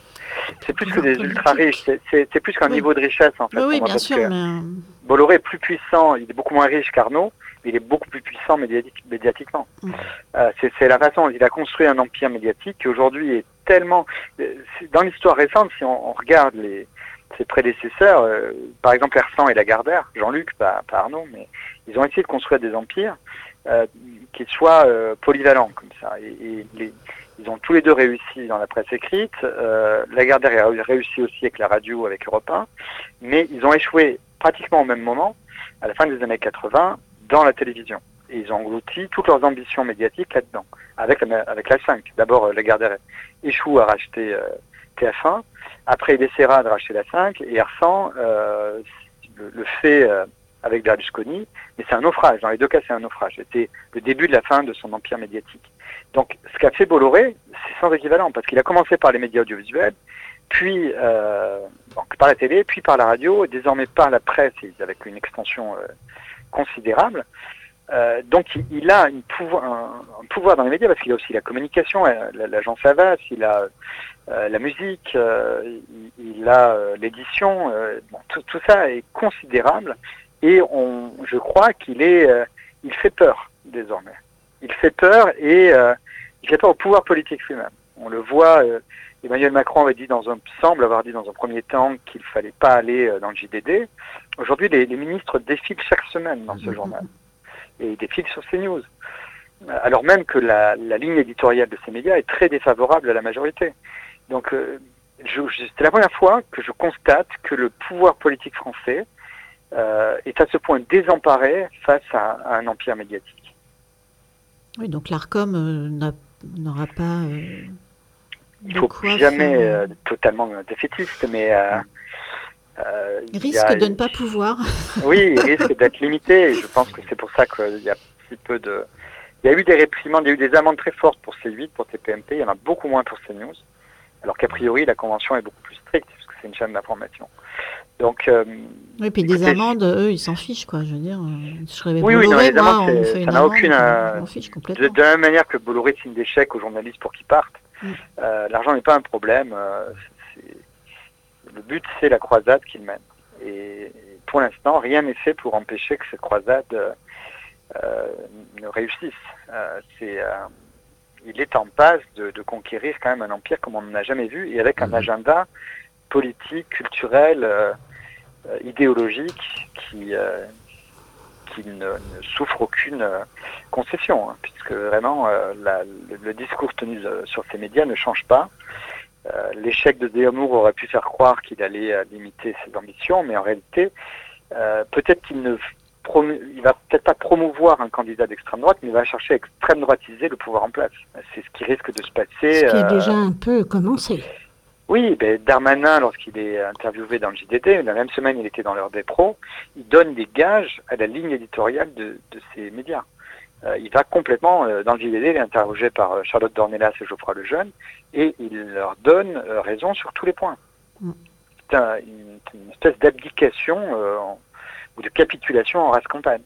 C'est plus que des ultra riches, c'est, c'est, c'est plus qu'un oui. niveau de richesse en fait. Oui, oui moi, bien sûr. Mais... Bolloré est plus puissant, il est beaucoup moins riche qu'Arnault, mais il est beaucoup plus puissant médiatique, médiatiquement. Mm. Euh, c'est, c'est la façon dont il a construit un empire médiatique qui aujourd'hui est tellement... Dans l'histoire récente, si on, on regarde les, ses prédécesseurs, euh, par exemple Hersan et Lagardère, Jean-Luc, pas, pas Arnault, mais ils ont essayé de construire des empires euh, qui soient euh, polyvalents comme ça. Et, et les... Ils ont tous les deux réussi dans la presse écrite. Euh, Lagardère a réussi aussi avec la radio, avec Europe un. Mais ils ont échoué pratiquement au même moment, à la fin des années quatre-vingts, dans la télévision. Et ils ont englouti toutes leurs ambitions médiatiques là-dedans, avec la, avec la cinq. D'abord, euh, Lagardère échoue à racheter euh, T F un. Après, il essaiera de racheter la cinq. Et Hersan euh, le, le fait euh, avec Berlusconi. Mais c'est un naufrage. Dans les deux cas, c'est un naufrage. C'était le début de la fin de son empire médiatique. Donc, ce qu'a fait Bolloré, c'est sans équivalent, parce qu'il a commencé par les médias audiovisuels, puis euh, donc par la télé, puis par la radio, et désormais par la presse, avec une extension euh, considérable. Euh, donc, il, il a une pouvoir, un, un pouvoir dans les médias, parce qu'il a aussi la communication, l'agence Havas, il a euh, la musique, euh, il, il a euh, l'édition, euh, bon, tout, tout ça est considérable, et on, je crois qu'il est, euh, il fait peur désormais. Il fait peur et euh, il fait peur au pouvoir politique lui-même. On le voit, euh, Emmanuel Macron avait dit dans un, semble avoir dit dans un premier temps qu'il fallait pas aller euh, dans le J D D. Aujourd'hui, les, les ministres défilent chaque semaine dans ce journal. Et ils défilent sur CNews. Alors même que la, la ligne éditoriale de ces médias est très défavorable à la majorité. Donc, euh, je, je, c'est la première fois que je constate que le pouvoir politique français euh, est à ce point désemparé face à, à un empire médiatique. Oui, donc l'ARCOM euh, n'a, n'aura pas... Euh, il ne faut jamais faire... euh, totalement défaitiste, mais... Euh, euh, il risque a... de ne pas pouvoir. Oui, il risque d'être limité, et je pense que c'est pour ça qu'il y a si peu de... Il y a eu des réprimandes, il y a eu des amendes très fortes pour C huit, pour T P M P, il y en a beaucoup moins pour CNews, alors qu'a priori, la convention est beaucoup plus stricte, parce que c'est une chaîne d'information. Donc, euh, oui, puis des amendes, eux, ils s'en fichent, quoi. Je veux dire, je serais oui, oui, non, les moi, amendes, on fait une ça n'a amende, aucune. On, on fiche complètement. De, de la même manière que Bolloré signe des chèques aux journalistes pour qu'ils partent, mm. euh, l'argent n'est pas un problème. Euh, c'est, le but, c'est la croisade qu'il mène. Et pour l'instant, rien n'est fait pour empêcher que cette croisade euh, ne réussisse. Euh, c'est, euh, il est en passe de, de conquérir quand même un empire comme on n'en a jamais vu, et avec un agenda politique, culturel. Euh, idéologique qui, euh, qui ne, ne souffre aucune euh, concession, hein, puisque vraiment euh, la, le, le discours tenu euh, sur ces médias ne change pas. Euh, l'échec de Zemmour aurait pu faire croire qu'il allait euh, limiter ses ambitions, mais en réalité, euh, peut-être qu'il ne promu- il va peut-être pas promouvoir un candidat d'extrême droite, mais il va chercher à extrême droitiser le pouvoir en place. C'est ce qui risque de se passer. Ce qui euh, est déjà un peu commencé. Oui, ben Darmanin, lorsqu'il est interviewé dans le J D D, la même semaine il était dans l'heure des pros, il donne des gages à la ligne éditoriale de, de ces médias. Euh, il va complètement, euh, dans le J D D, il est interrogé par euh, Charlotte Dornelas et Geoffroy Lejeune, et il leur donne euh, raison sur tous les points. Mm. C'est un, une, une espèce d'abdication euh, en, ou de capitulation en race campagne.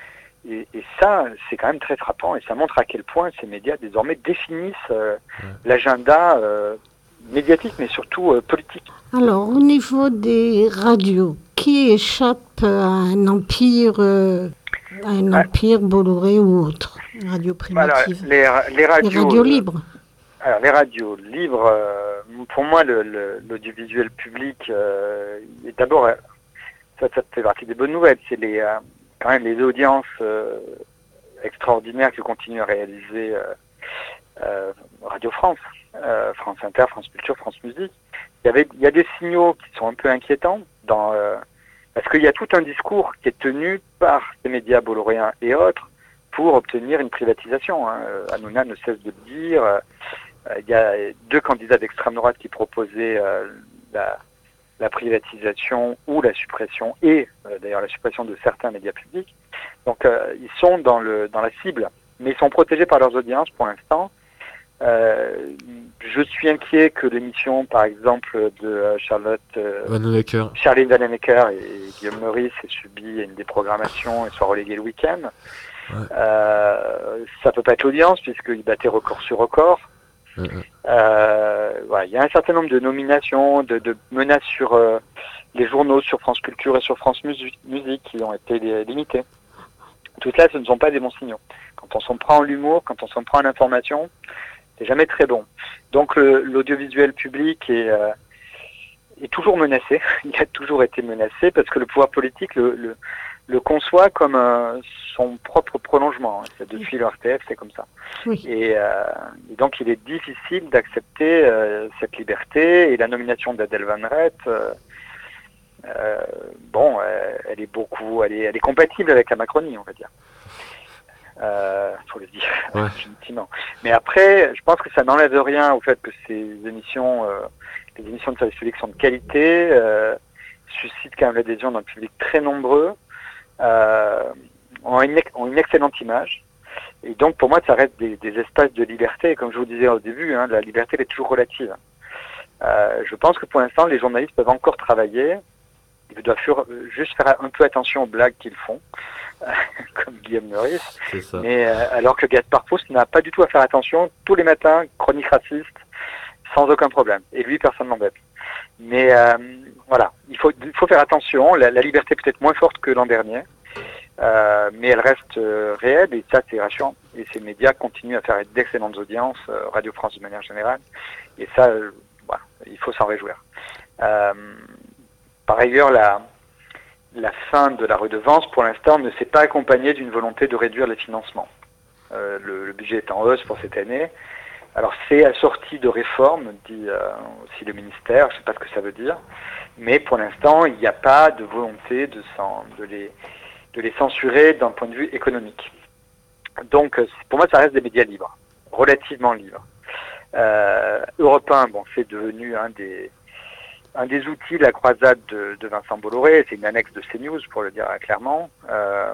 Et, et ça, c'est quand même très frappant, et ça montre à quel point ces médias désormais définissent euh, ouais. l'agenda euh, médiatique, mais surtout euh, politique. Alors, au niveau des radios, qui échappe à un empire, euh, à un ouais. empire Bolloré ou autre? Radio primitive. Alors, les, les radios, les radios libres. Euh, alors, les radios libres, euh, pour moi, le, le, l'audiovisuel public, euh, est d'abord, euh, ça, ça fait partie des bonnes nouvelles, c'est les... Euh, quand même les audiences euh, extraordinaires que continue à réaliser euh, euh, Radio France, euh, France Inter, France Culture, France Musique. Il y avait, il y a des signaux qui sont un peu inquiétants dans, euh, parce qu'il y a tout un discours qui est tenu par ces médias bolloréens et autres pour obtenir une privatisation. Hein. Hanouna ne cesse de le dire. Euh, il y a deux candidats d'extrême droite qui proposaient euh, la la privatisation ou la suppression, et euh, d'ailleurs la suppression de certains médias publics. Donc euh, ils sont dans le dans la cible, mais ils sont protégés par leurs audiences pour l'instant. Euh, je suis inquiet que l'émission, par exemple, de euh, Charlotte euh, Vanhoenacker. Charline Vanhoenacker et Guillaume Meurice ait subi une déprogrammation et soit relégué le week-end. Ouais. Euh, ça peut pas être l'audience puisqu'ils battaient record sur record. Mmh. Euh, voilà, il y a un certain nombre de nominations, de, de menaces sur euh, les journaux, sur France Culture et sur France Musique, musique qui ont été limitées. Tout cela, ce ne sont pas des bons signaux. Quand on s'en prend à l'humour, quand on s'en prend à l'information, c'est jamais très bon. Donc le, l'audiovisuel public est, euh, est toujours menacé. Il a toujours été menacé parce que le pouvoir politique le, le, le conçoit comme euh, son propre prolongement. C'est depuis le R T F, c'est comme ça. Oui. Et, euh, et donc il est difficile d'accepter euh, cette liberté, et la nomination d'Adèle Van Rett, euh, euh, bon, euh, elle est beaucoup, elle est, elle est compatible avec la Macronie, on va dire. Euh, faut le dire ouais. gentiment. Mais après, je pense que ça n'enlève rien au fait que ces émissions, euh, les émissions de service public sont de qualité, euh, suscitent quand même l'adhésion d'un public très nombreux. Euh, ont, une, ont une excellente image, et donc pour moi ça reste des, des espaces de liberté, et comme je vous disais au début, hein, la liberté elle est toujours relative. Euh, je pense que pour l'instant les journalistes peuvent encore travailler, ils doivent faire, juste faire un peu attention aux blagues qu'ils font, comme Guillaume Meurice, mais euh, alors que Gaspard Proust n'a pas du tout à faire attention, tous les matins, chronique raciste, sans aucun problème, et lui personne n'embête. Mais euh, voilà, il faut, il faut faire attention. La, la liberté peut être moins forte que l'an dernier, euh, mais elle reste euh, réelle, et ça c'est rassurant. Et ces médias continuent à faire d'excellentes audiences, euh, Radio France de manière générale, et ça, euh, voilà, il faut s'en réjouir. Euh, par ailleurs, la, la fin de la redevance, pour l'instant, ne s'est pas accompagnée d'une volonté de réduire les financements. Euh, le, le budget est en hausse pour cette année. Alors c'est assorti de réformes, dit euh, aussi le ministère, je ne sais pas ce que ça veut dire, mais pour l'instant il n'y a pas de volonté de, de, les, de les censurer d'un point de vue économique. Donc pour moi ça reste des médias libres, relativement libres. Euh, Europe un, bon, c'est devenu un des, un des outils de la croisade de, de Vincent Bolloré, c'est une annexe de CNews pour le dire clairement. Euh,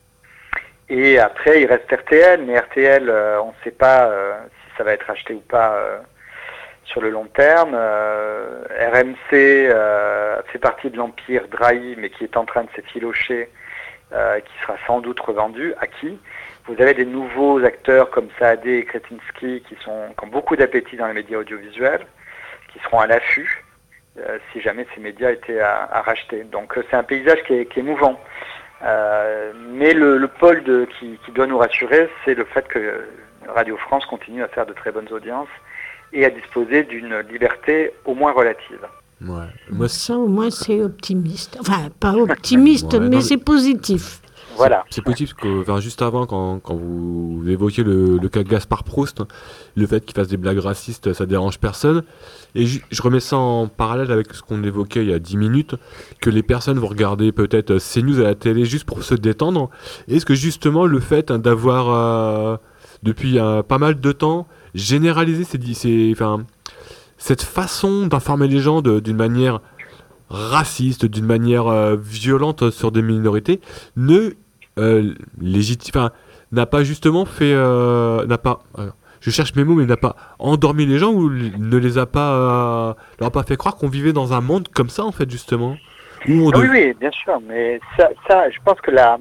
et après il reste R T L, mais R T L euh, on ne sait pas euh, ça va être acheté ou pas euh, sur le long terme. Euh, R M C euh, fait partie de l'empire Drahi, mais qui est en train de s'effilocher, euh, qui sera sans doute revendu. À qui? Vous avez des nouveaux acteurs comme Saadé et Kretinsky qui, sont, qui ont beaucoup d'appétit dans les médias audiovisuels, qui seront à l'affût euh, si jamais ces médias étaient à, à racheter. Donc euh, c'est un paysage qui est, qui est mouvant. Euh, mais le, le pôle de, qui, qui doit nous rassurer, c'est le fait que Radio France continue à faire de très bonnes audiences et à disposer d'une liberté au moins relative. Ouais. Moi, ça au moins c'est optimiste. Enfin, pas optimiste, ouais, mais non, c'est positif. Voilà. C'est, c'est positif que, enfin, juste avant, quand, quand vous évoquiez le, le cas de Gaspard Proust, le fait qu'il fasse des blagues racistes, ça dérange personne. Et je, je remets ça en parallèle avec ce qu'on évoquait il y a dix minutes, que les personnes vont regarder peut-être CNews à la télé juste pour se détendre. Et est-ce que justement le fait hein, d'avoir... Euh, depuis euh, pas mal de temps, généraliser ces, ces, enfin, cette façon d'informer les gens de, d'une manière raciste, d'une manière euh, violente sur des minorités, ne euh, légitime, enfin, n'a pas justement fait, euh, n'a pas, euh, je cherche mes mots, mais n'a pas endormi les gens ou ne les a pas, euh, leur a pas fait croire qu'on vivait dans un monde comme ça en fait justement. Où on Ah oui, dev- oui, bien sûr, mais ça, ça je pense que la,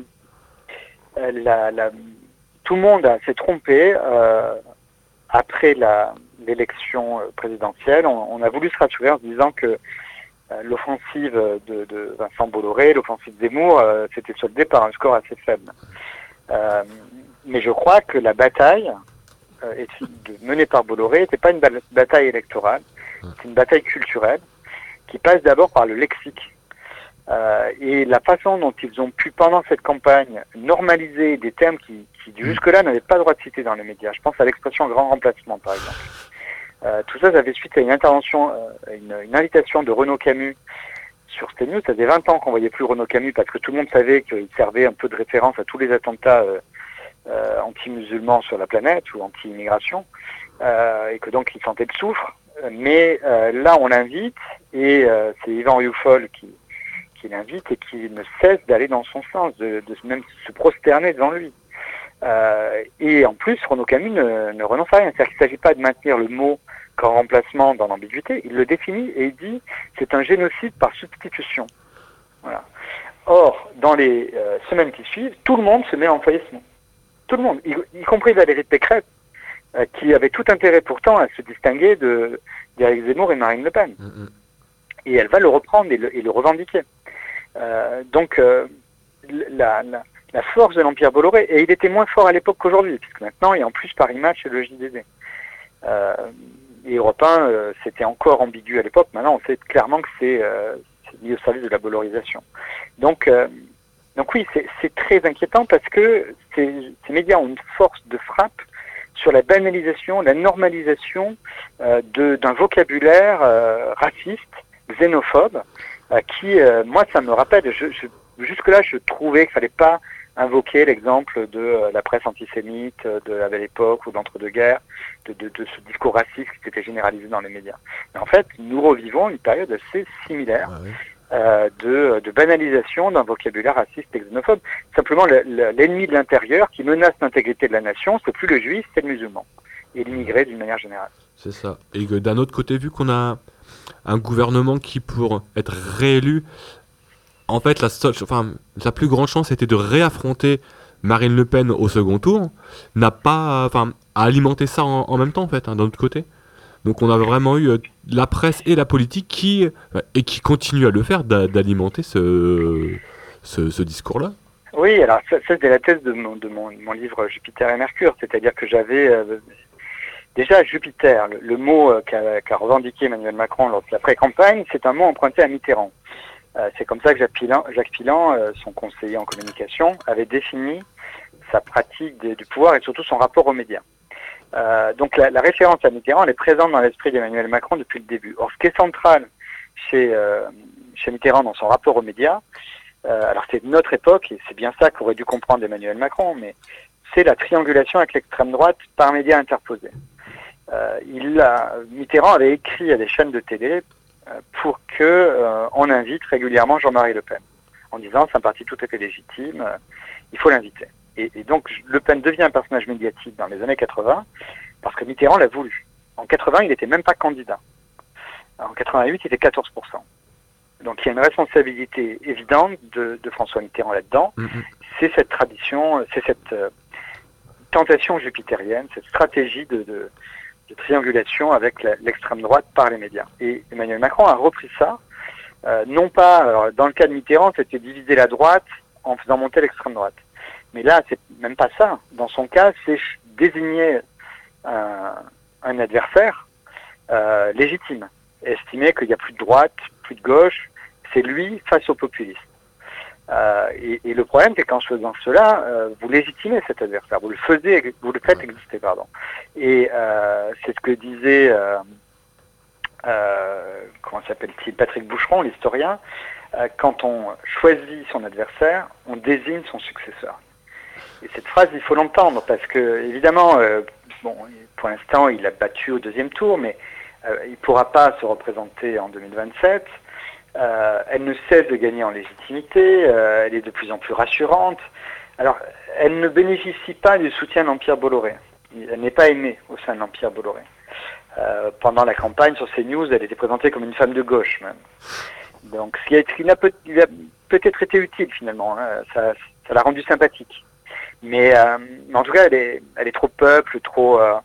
la, la, tout le monde a- s'est trompé euh, après la, l'élection présidentielle. On, on a voulu se rassurer en se disant que euh, l'offensive de, de Vincent Bolloré, l'offensive Zemmour, euh, s'était soldée par un score assez faible. Euh, mais je crois que la bataille euh, est- de- menée par Bolloré n'était pas une ba- bataille électorale, c'est une bataille culturelle qui passe d'abord par le lexique. Euh, et la façon dont ils ont pu, pendant cette campagne, normaliser des termes qui, qui jusque-là n'avaient pas le droit de citer dans les médias. Je pense à l'expression grand remplacement, par exemple. Euh, tout ça, ça avait suite à une intervention, euh, une, une invitation de Renaud Camus sur CNews. Ça faisait vingt ans qu'on voyait plus Renaud Camus parce que tout le monde savait qu'il servait un peu de référence à tous les attentats euh, euh, anti-musulmans sur la planète ou anti-immigration, euh, et que donc il sentait le soufre. Mais euh, là, on l'invite, et euh, c'est Yvan Rioufol qui qui l'invite et qui ne cesse d'aller dans son sens, de, de même se prosterner devant lui. Euh, et en plus, Renaud Camus ne, ne renonce à rien. C'est-à-dire qu'il ne s'agit pas de maintenir le mot qu'en remplacement dans l'ambiguïté, il le définit et il dit c'est un génocide par substitution. Voilà. Or, dans les euh, semaines qui suivent, tout le monde se met à employer ce mot. Tout le monde, y, y compris Valérie Pécresse, euh, qui avait tout intérêt pourtant à se distinguer de d'Éric Zemmour et Marine Le Pen. Mm-hmm. Et elle va le reprendre et le, et le revendiquer. Euh, donc euh, la, la, la force de l'Empire Bolloré, et il était moins fort à l'époque qu'aujourd'hui, puisque maintenant, et en plus Paris Match et le J D D. Euh, et Europe un, euh, c'était encore ambigu à l'époque, maintenant on sait clairement que c'est, euh, c'est mis au service de la bollorisation. Donc, euh, donc oui, c'est, c'est très inquiétant parce que ces, ces médias ont une force de frappe sur la banalisation, la normalisation euh, de, d'un vocabulaire euh, raciste, xénophobe, euh, qui, euh, moi, ça me rappelle, je, je, jusque-là, je trouvais qu'il fallait pas invoquer l'exemple de euh, la presse antisémite euh, de la Belle Époque ou d'entre-deux-guerres, de, de, de ce discours raciste qui s'était généralisé dans les médias. Mais en fait, nous revivons une période assez similaire Ah oui. euh, de, de banalisation d'un vocabulaire raciste et xénophobe. Simplement, le, le, l'ennemi de l'intérieur qui menace l'intégrité de la nation, c'est plus le juif, c'est le musulman. Et l'immigré d'une manière générale. C'est ça. Et que d'un autre côté, vu qu'on a un gouvernement qui, pour être réélu, en fait, la, seule, enfin, la plus grande chance était de réaffronter Marine Le Pen au second tour, n'a pas, enfin, à alimenter ça en, en même temps, en fait, hein, d'un autre côté. Donc on a vraiment eu euh, la presse et la politique qui, euh, et qui continuent à le faire, d'a, d'alimenter ce, ce, ce discours-là. Oui, alors ça, ça c'était la thèse de mon, de mon, mon livre Jupiter et Mercure, c'est-à-dire que j'avais... Euh, déjà, Jupiter, le, le mot euh, qu'a, qu'a revendiqué Emmanuel Macron lors de la pré-campagne, c'est un mot emprunté à Mitterrand. Euh, c'est comme ça que Jacques Pilan, Jacques Pilan euh, son conseiller en communication, avait défini sa pratique de, du pouvoir et surtout son rapport aux médias. Euh, donc la, la référence à Mitterrand, elle est présente dans l'esprit d'Emmanuel Macron depuis le début. Or, ce qui est central chez, euh, chez Mitterrand dans son rapport aux médias, euh, alors c'est de notre époque, et c'est bien ça qu'aurait dû comprendre Emmanuel Macron, mais c'est la triangulation avec l'extrême droite par médias interposés. Euh, il a, Mitterrand avait écrit à des chaînes de télé euh, pour que euh, on invite régulièrement Jean-Marie Le Pen, en disant c'est un parti tout à fait légitime, euh, il faut l'inviter. Et, et donc Le Pen devient un personnage médiatique dans les années quatre-vingts parce que Mitterrand l'a voulu. En quatre-vingts, il n'était même pas candidat. En quatre-vingt-huit, il était quatorze pour cent. Donc il y a une responsabilité évidente de, de François Mitterrand là-dedans. Mmh. C'est cette tradition, c'est cette euh, tentation jupitérienne, cette stratégie de, de, de triangulation avec la, l'extrême droite par les médias. Et Emmanuel Macron a repris ça, euh, non pas, alors, dans le cas de Mitterrand, c'était diviser la droite en faisant monter l'extrême droite. Mais là, c'est même pas ça. Dans son cas, c'est désigner un, un adversaire euh, légitime, estimer qu'il n'y a plus de droite, plus de gauche, c'est lui face aux populistes. Euh, et, et le problème, c'est qu'en faisant cela, euh, vous légitimez cet adversaire, vous le faisiez, vous le faites exister, pardon. Et euh, c'est ce que disait, euh, euh, comment s'appelle-t-il, Patrick Boucheron, l'historien, euh, quand on choisit son adversaire, on désigne son successeur. Et cette phrase, il faut l'entendre, parce que, évidemment, euh, bon, pour l'instant, il a battu au deuxième tour, mais Euh, il ne pourra pas se représenter en deux mille vingt-sept. Euh, elle ne cesse de gagner en légitimité. Euh, elle est de plus en plus rassurante. Alors, elle ne bénéficie pas du soutien d'Empire Bolloré. Elle n'est pas aimée au sein de l'Empire Bolloré. Euh, pendant la campagne sur CNews, elle était présentée comme une femme de gauche même. Donc, ce qui a, ce qui n'a peut, a peut-être été utile finalement. Hein. Ça, ça l'a rendue sympathique. Mais, euh, mais en tout cas, elle est, elle est trop peuple, trop, euh,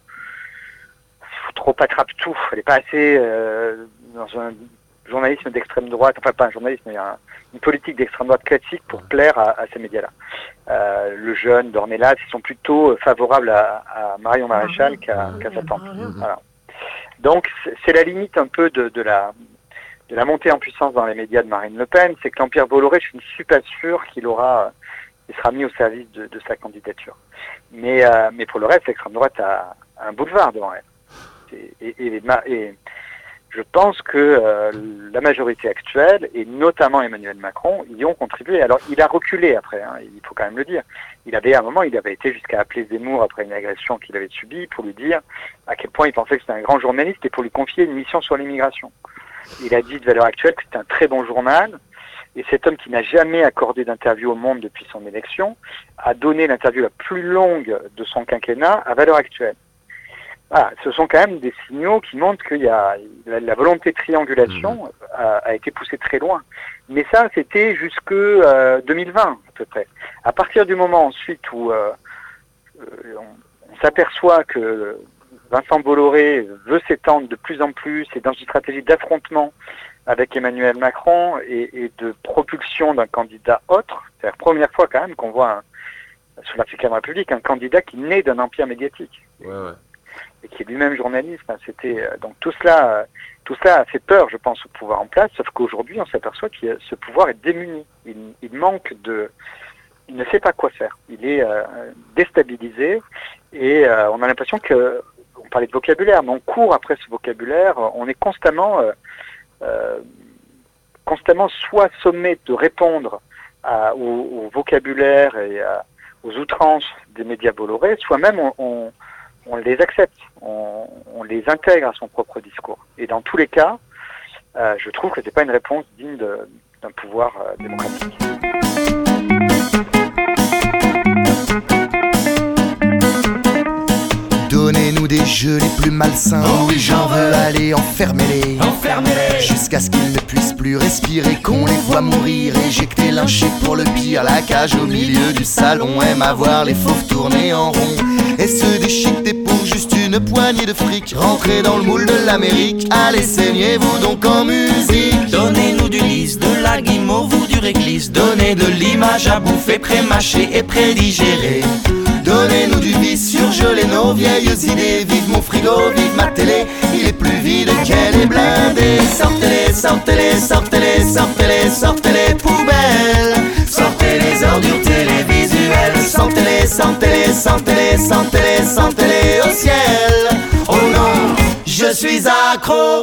trop attrape-tout. Elle n'est pas assez euh, dans un journalisme d'extrême droite, enfin pas un journalisme, mais un, une politique d'extrême droite classique pour plaire à, à ces médias-là. Euh, le jeune, Dornelas, ils sont plutôt favorables à, à Marion Maréchal qu'à, qu'à sa tante. Voilà. Donc c'est la limite un peu de, de, la, de la montée en puissance dans les médias de Marine Le Pen, c'est que l'Empire Bolloré, je ne suis pas sûr qu'il aura, il sera mis au service de, de sa candidature. Mais, euh, mais pour le reste, l'extrême droite a, a un boulevard devant elle. Et, et, et, et je pense que euh, la majorité actuelle, et notamment Emmanuel Macron, y ont contribué. Alors, il a reculé après, hein, il faut quand même le dire. Il avait, à un moment, il avait été jusqu'à appeler Zemmour après une agression qu'il avait subie pour lui dire à quel point il pensait que c'était un grand journaliste et pour lui confier une mission sur l'immigration. Il a dit de Valeurs Actuelles que c'était un très bon journal, et cet homme qui n'a jamais accordé d'interview au Monde depuis son élection a donné l'interview la plus longue de son quinquennat à Valeurs Actuelles. Ah, ce sont quand même des signaux qui montrent qu'il y a la, la volonté de triangulation mmh. a, a été poussée très loin. Mais ça, c'était jusque euh, deux mille vingt à peu près. À partir du moment ensuite où euh, on, on s'aperçoit que Vincent Bolloré veut s'étendre de plus en plus et dans une stratégie d'affrontement avec Emmanuel Macron et, et de propulsion d'un candidat autre, c'est la première fois quand même qu'on voit un, sur la cinquième République un candidat qui naît d'un empire médiatique. Ouais, ouais. Et qui est lui-même journaliste. Hein, c'était euh, donc tout cela, euh, tout cela a fait peur, je pense, au pouvoir en place. Sauf qu'aujourd'hui, on s'aperçoit que ce pouvoir est démuni. Il, il manque de, il ne sait pas quoi faire. Il est euh, déstabilisé et euh, on a l'impression que, on parlait de vocabulaire, mais on court après ce vocabulaire. On est constamment, euh, euh, constamment soit sommé de répondre à, au, au vocabulaire et à, aux outrances des médias Bolloré, soit même on, on on les accepte, on, on les intègre à son propre discours. Et dans tous les cas, euh, je trouve que c'est pas une réponse digne de, d'un pouvoir euh, démocratique. Donnez-nous des jeux les plus malsains. Oh oui, j'en veux. Allez, enfermez-les. Enfermez-les. Jusqu'à ce qu'ils ne puissent plus respirer, qu'on les voit mourir, éjectés, lynchés pour le pire. La cage au milieu du salon aime à voir les fauves tourner en rond et se déchiqueter pour juste une poignée de fric. Rentrez dans le moule de l'Amérique, allez saignez-vous donc en musique. Donnez-nous du lys, de la guimauve ou du réglisse. Donnez de l'image à bouffer, pré-mâché et pré-digéré. Donnez-nous du vice, surgelez nos vieilles idées. Vive mon frigo, vive ma télé, il est plus vide qu'elle est blindée. Sortez-les, sortez-les, sortez-les, sortez-les, sortez-les poubelles. Sortez les ordures télévisuelles. Sentez-les, sentez-les, sentez-les, sentez-les, sentez-les au ciel. Oh non, je suis accro.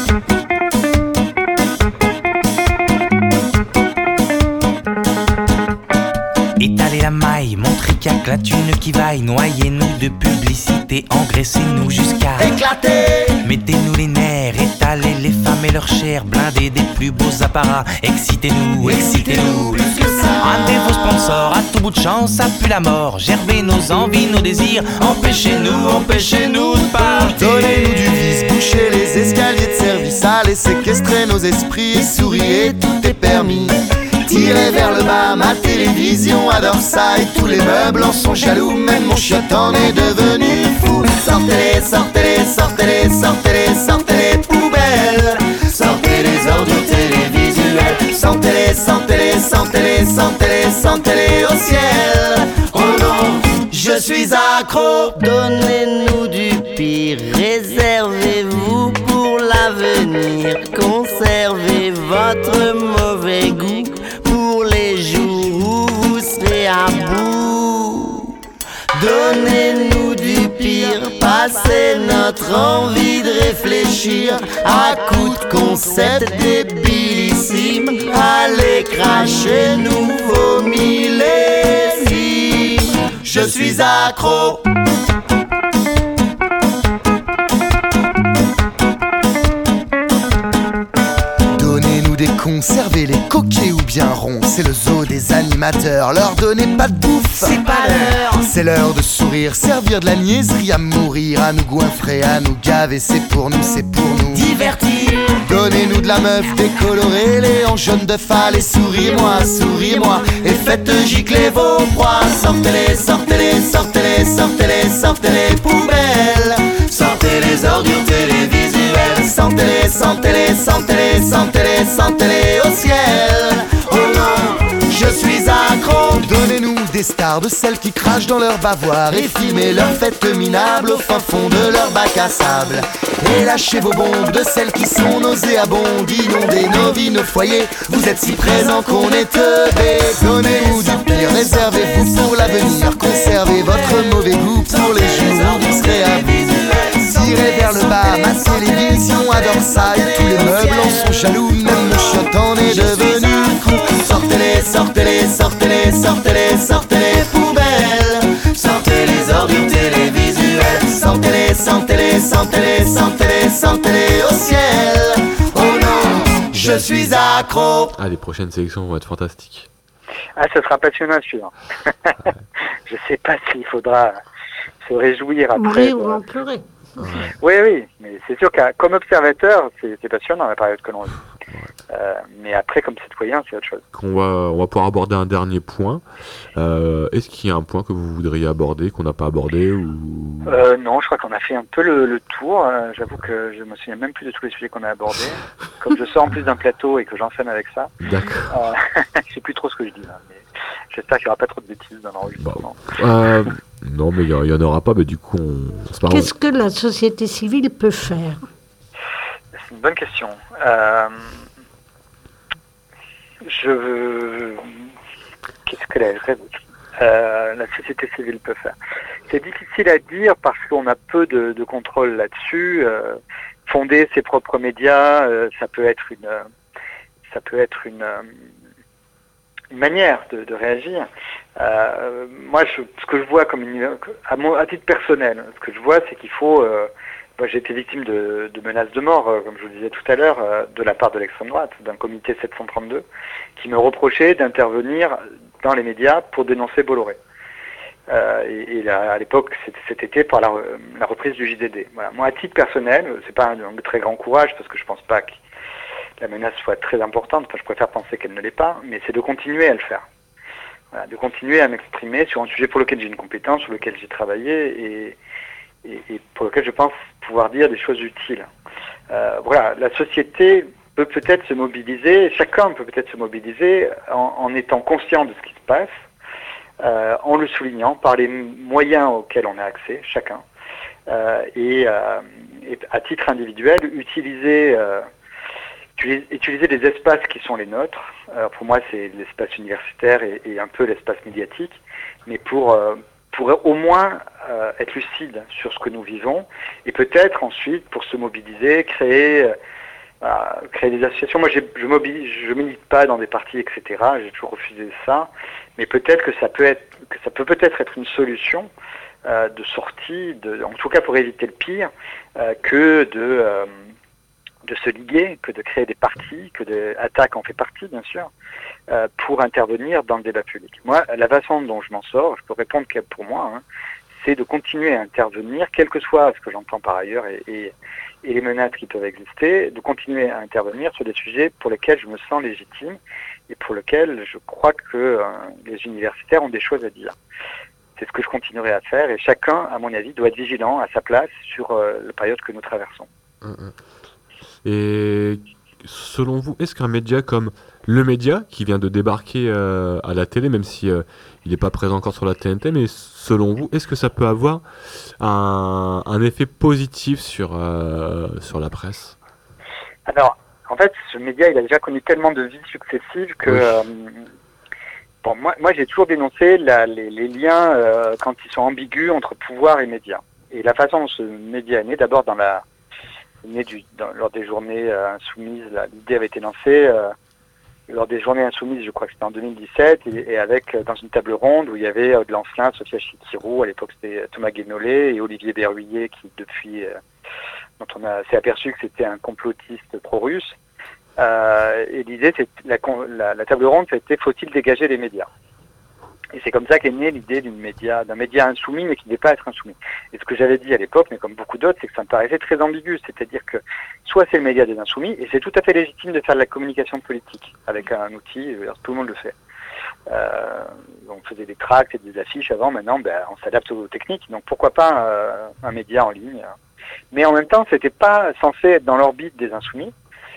Étalez la maille, montrez qu'il y a que la thune qui vaille. Noyez-nous de publicité, engraissez-nous jusqu'à éclater. Mettez-nous les nerfs, étalez les femmes et leurs chairs. Blindez des plus beaux apparats, excitez-nous, excitez-nous. Plus que ça. Ramenez vos sponsors, à tout bout de champ, ça pue la mort. Gerbez nos envies, nos désirs, empêchez-nous, empêchez-nous de partir. Donnez-nous du vice, bouchez les escaliers de service. Allez séquestrer nos esprits, souriez, tout est permis. Tirez vers le bas, ma télévision adore ça. Et tous les meubles en sont jaloux, même mon chiotte en est devenu fou. Sortez-les, sortez-les, sortez-les, sortez-les, sortez-les poubelles. Sortez les ordures télévisuelles. Sentez-les, sentez-les, sentez-les, sentez-les, sentez-les au ciel. Oh non, je suis accro. Donnez-nous du pire, réservez-vous pour l'avenir. Conservez votre mauvais goût pour les jours où vous serez à bout. Donnez-nous du pire, passez notre envie de réfléchir à coups de concepts débilissimes. Allez cracher nous vos millésimes. Je suis accro. c'est le zoo des animateurs. Leur donnez pas de bouffe, c'est pas l'heure. C'est l'heure de sourire, servir de la niaiserie, à mourir, à nous goinfrer, à nous gaver. C'est pour nous, c'est pour nous divertir. Donnez-nous de la meuf décolorée, les hanches jaunes de phare, et souriez-moi, souriez-moi, et faites gicler vos proies. Sortez-les, sortez-les, sortez-les, sortez-les, sortez les poubelles. Sortez les ordures télévisuelles. Sentez-les, sentez-les, sentez-les, sentez-les, sentez-les au ciel. Oh non, je suis accro. Donnez-nous des stars, de celles qui crachent dans leur bavoir, et filmez leurs fêtes minables au fin fond de leur bac à sable. Et lâchez vos bombes, de celles qui sont nauséabondes, inondez nos vies, nos foyers. Vous êtes si présents qu'on est teubés. Donnez-nous du pire, réservez-vous pour l'avenir. Conservez votre mauvais goût pour les jours où vous serez à vous. Tirez vers le bas, ma télévision adore ça, et tous les meubles en sont jaloux, même le chiotte en est devenu fou. Sortez-les, sortez-les, sortez-les, sortez-les, sortez les poubelles. Sortez les ordures télévisuelles. Sentez-les, sentez-les, sentez-les, sentez-les, sentez-les au ciel. Oh non, je suis accro. Ah, les prochaines sélections vont être fantastiques. Ah, ce sera passionnant à suivre. Je sais pas s'il faudra se réjouir après. Mourir ou en pleurer. Ouais. Oui, oui, mais c'est sûr que comme observateur, c'est, c'est passionnant la période que l'on vit. Euh, mais après, comme citoyen, c'est autre chose. On va, on va pouvoir aborder un dernier point. Euh, est-ce qu'il y a un point que vous voudriez aborder, qu'on n'a pas abordé ou... euh, Non, je crois qu'on a fait un peu le, le tour. Euh, j'avoue que je me souviens même plus de tous les sujets qu'on a abordés. Comme je sors en plus d'un plateau et que j'enchaîne avec ça, D'accord. euh, je sais plus trop ce que je dis là. Mais j'espère qu'il n'y aura pas trop de bêtises dans l'enregistrement. Bah, euh, non, mais il n'y en aura pas, mais du coup, on... c'est pas Qu'est-ce que la société civile peut faire? C'est une bonne question. Euh, je... Qu'est-ce que la, euh, la société civile peut faire? C'est difficile à dire parce qu'on a peu de, de contrôle là-dessus. Euh, fonder ses propres médias, euh, ça peut être une, ça peut être une, une manière de, de réagir. Euh, moi, je, ce que je vois comme une, à, mon, à titre personnel, ce que je vois, c'est qu'il faut. Euh, moi, j'ai été victime de, de menaces de mort, euh, comme je vous disais tout à l'heure, euh, de la part de l'extrême droite, d'un comité sept cent trente-deux, qui me reprochait d'intervenir dans les médias pour dénoncer Bolloré. Euh, et, et là, à l'époque, c'était cet été par la, la reprise du J D D. Voilà. Moi, à titre personnel, c'est pas un, un très grand courage parce que je pense pas que la menace soit très importante. Enfin, je préfère penser qu'elle ne l'est pas, mais c'est de continuer à le faire. Voilà, de continuer à m'exprimer sur un sujet pour lequel j'ai une compétence, sur lequel j'ai travaillé et, et, et pour lequel je pense pouvoir dire des choses utiles. Euh, voilà, la société peut peut-être se mobiliser, chacun peut peut-être se mobiliser en, en étant conscient de ce qui se passe, euh, en le soulignant par les moyens auxquels on a accès, chacun, euh, et, euh, et à titre individuel, utiliser... Euh, utiliser les espaces qui sont les nôtres. Alors pour moi, c'est l'espace universitaire et, et un peu l'espace médiatique, mais pour, euh, pour au moins euh, être lucide sur ce que nous vivons et peut-être ensuite, pour se mobiliser, créer, euh, créer des associations. Moi, j'ai, je mobilise, je milite pas dans des partis, et cetera. J'ai toujours refusé ça, mais peut-être que ça peut être, que ça peut peut-être être une solution euh, de sortie, de, en tout cas pour éviter le pire, euh, que de euh, de se liguer, que de créer des partis, que de Attaque en fait partie, bien sûr, euh, pour intervenir dans le débat public. Moi, la façon dont je m'en sors, je peux répondre que pour moi, hein, c'est de continuer à intervenir, quel que soit ce que j'entends par ailleurs et, et, et les menaces qui peuvent exister, de continuer à intervenir sur des sujets pour lesquels je me sens légitime et pour lesquels je crois que euh, les universitaires ont des choses à dire. C'est ce que je continuerai à faire et chacun, à mon avis, doit être vigilant à sa place sur euh, la période que nous traversons. Mmh. Et selon vous, est-ce qu'un média comme Le Média, qui vient de débarquer euh, à la télé, même si euh, il n'est pas présent encore sur la T N T, mais selon vous, est-ce que ça peut avoir un, un effet positif sur, euh, sur la presse? Alors, en fait, ce média, il a déjà connu tellement de vies successives que... Oui. Euh, bon, moi, moi, j'ai toujours dénoncé la, les, les liens, euh, quand ils sont ambigus, entre pouvoir et médias. Et la façon dont ce média est né, d'abord dans la... Né du, dans, lors des journées euh, insoumises, là, l'idée avait été lancée euh, lors des journées insoumises, je crois que c'était en deux mille dix-sept, et, et avec euh, dans une table ronde où il y avait euh, de Lancelin, Sophia Chikirou, à l'époque c'était Thomas Guénolé et Olivier Berruyer qui depuis, euh, dont on a, s'est aperçu que c'était un complotiste pro-russe. Euh, et l'idée, c'est la, la, la table ronde, c'était faut-il dégager les médias? Et c'est comme ça qu'est née l'idée d'une média, d'un média insoumis, mais qui ne devait pas être insoumis. Et ce que j'avais dit à l'époque, mais comme beaucoup d'autres, c'est que ça me paraissait très ambigu. C'est-à-dire que soit c'est le média des insoumis, et c'est tout à fait légitime de faire de la communication politique avec un outil, tout le monde le fait. Euh, on faisait des tracts et des affiches avant, maintenant ben, on s'adapte aux techniques, donc pourquoi pas euh, un média en ligne. Mais en même temps, c'était pas censé être dans l'orbite des insoumis,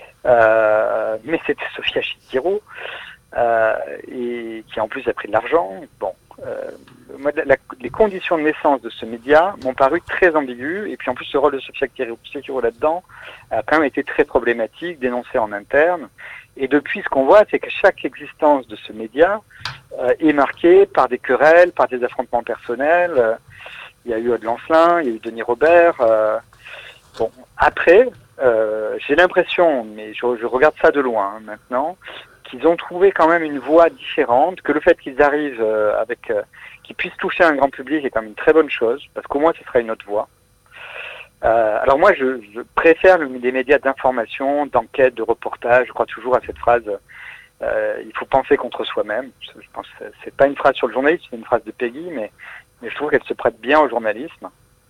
euh, mais c'était Sophia Chikirou, euh, et qui en plus a pris de l'argent. Bon, euh, moi, la, les conditions de naissance de ce média m'ont paru très ambiguës, et puis en plus le rôle de Sophia Chikirou là-dedans a quand même été très problématique, dénoncé en interne. Et depuis, ce qu'on voit, c'est que chaque existence de ce média euh, est marquée par des querelles, par des affrontements personnels. Euh, il y a eu Aude Lancelin, il y a eu Denis Robert. Euh, bon, après, euh, j'ai l'impression, mais je, je regarde ça de loin hein, maintenant, qu'ils ont trouvé quand même une voie différente, que le fait qu'ils arrivent euh, avec, euh, qu'ils puissent toucher un grand public est quand même une très bonne chose, parce qu'au moins ce sera une autre voie. Euh, alors moi, je, je préfère le, les médias d'information, d'enquête, de reportage. Je crois toujours à cette phrase euh, il faut penser contre soi-même. Je, je pense que c'est pas une phrase sur le journalisme, c'est une phrase de Peggy, mais, mais je trouve qu'elle se prête bien au journalisme.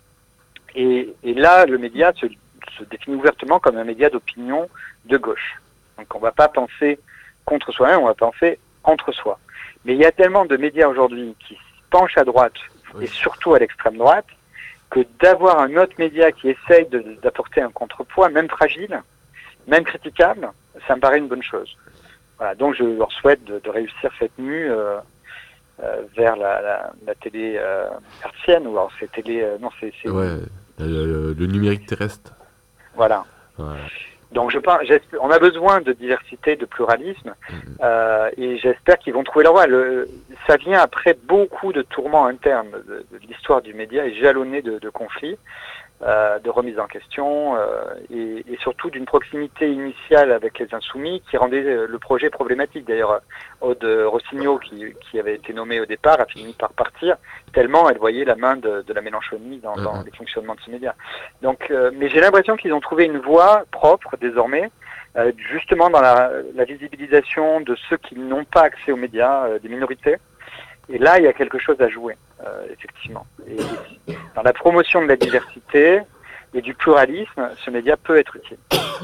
Et, et là, le média se, se définit ouvertement comme un média d'opinion de gauche. Donc on ne va pas penser contre soi-même, on va penser entre soi. Mais il y a tellement de médias aujourd'hui qui penchent à droite, oui, et surtout à l'extrême droite, que d'avoir un autre média qui essaye de, d'apporter un contrepoids, même fragile, même critiquable, ça me paraît une bonne chose. Voilà, donc je leur souhaite de, de réussir cette mue euh, euh, vers la, la, la télé euh, hertzienne, ou alors c'est télé... Euh, non, c'est... c'est... Ouais, le, le numérique terrestre. Voilà. Ouais. Donc je pense, on a besoin de diversité, de pluralisme, mmh. euh, et j'espère qu'ils vont trouver leur voie. Le, ça vient après beaucoup de tourments internes. De, de l'histoire du média est jalonnée de, de conflits, euh, de remises en question, euh, et, et surtout d'une proximité initiale avec les insoumis qui rendait le projet problématique. D'ailleurs, Aude Rossignol, qui, qui avait été nommée au départ, a fini par partir, tellement elle voyait la main de, de la Mélenchonie dans, dans mmh. les fonctionnements de ce média. Donc, euh, mais j'ai l'impression qu'ils ont trouvé une voie propre désormais, euh, justement dans la, la visibilisation de ceux qui n'ont pas accès aux médias, euh, des minorités. Et là, il y a quelque chose à jouer, euh, effectivement. Et dans la promotion de la diversité et du pluralisme, ce média peut être utile.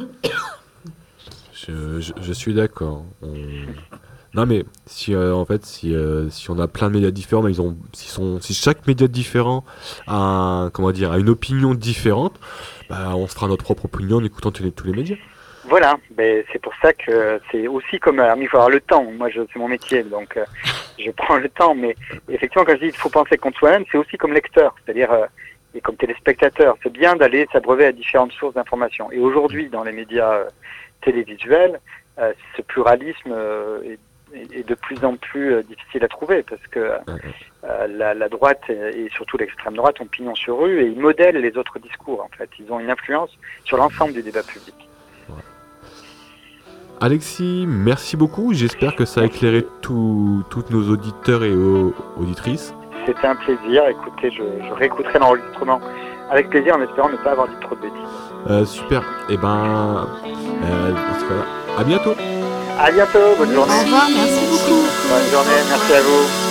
Je, je, je suis d'accord. On... Non mais si euh, en fait si euh, si on a plein de médias différents, mais ils ont si sont si chaque média différent a un, comment dire a une opinion différente, bah on se fera notre propre opinion en écoutant tous les, tous les médias. Voilà, ben c'est pour ça que c'est aussi comme euh, il faut avoir le temps. Moi, je, c'est mon métier, donc euh, je prends le temps. Mais effectivement, quand je dis il faut penser contre soi-même, c'est aussi comme lecteur, c'est-à-dire euh, et comme téléspectateur. C'est bien d'aller s'abreuver à différentes sources d'information. Et aujourd'hui, dans les médias euh, télévisuels, euh, ce pluralisme euh, est est de plus en plus euh, difficile à trouver parce que euh, la, la droite et, et surtout l'extrême droite ont pignon sur rue et ils modèlent les autres discours en fait. Ils ont une influence sur l'ensemble du débat public. Ouais. Alexis, merci beaucoup. J'espère que ça a éclairé tous nos auditeurs et aux, auditrices. C'était un plaisir. Écoutez, je, je réécouterai l'enregistrement avec plaisir en espérant ne pas avoir dit trop de bêtises. Euh, super. Et eh ben, euh, dans ce cas-là, à bientôt. À bientôt, bonne journée. Au revoir, merci beaucoup. Bonne journée, merci à vous.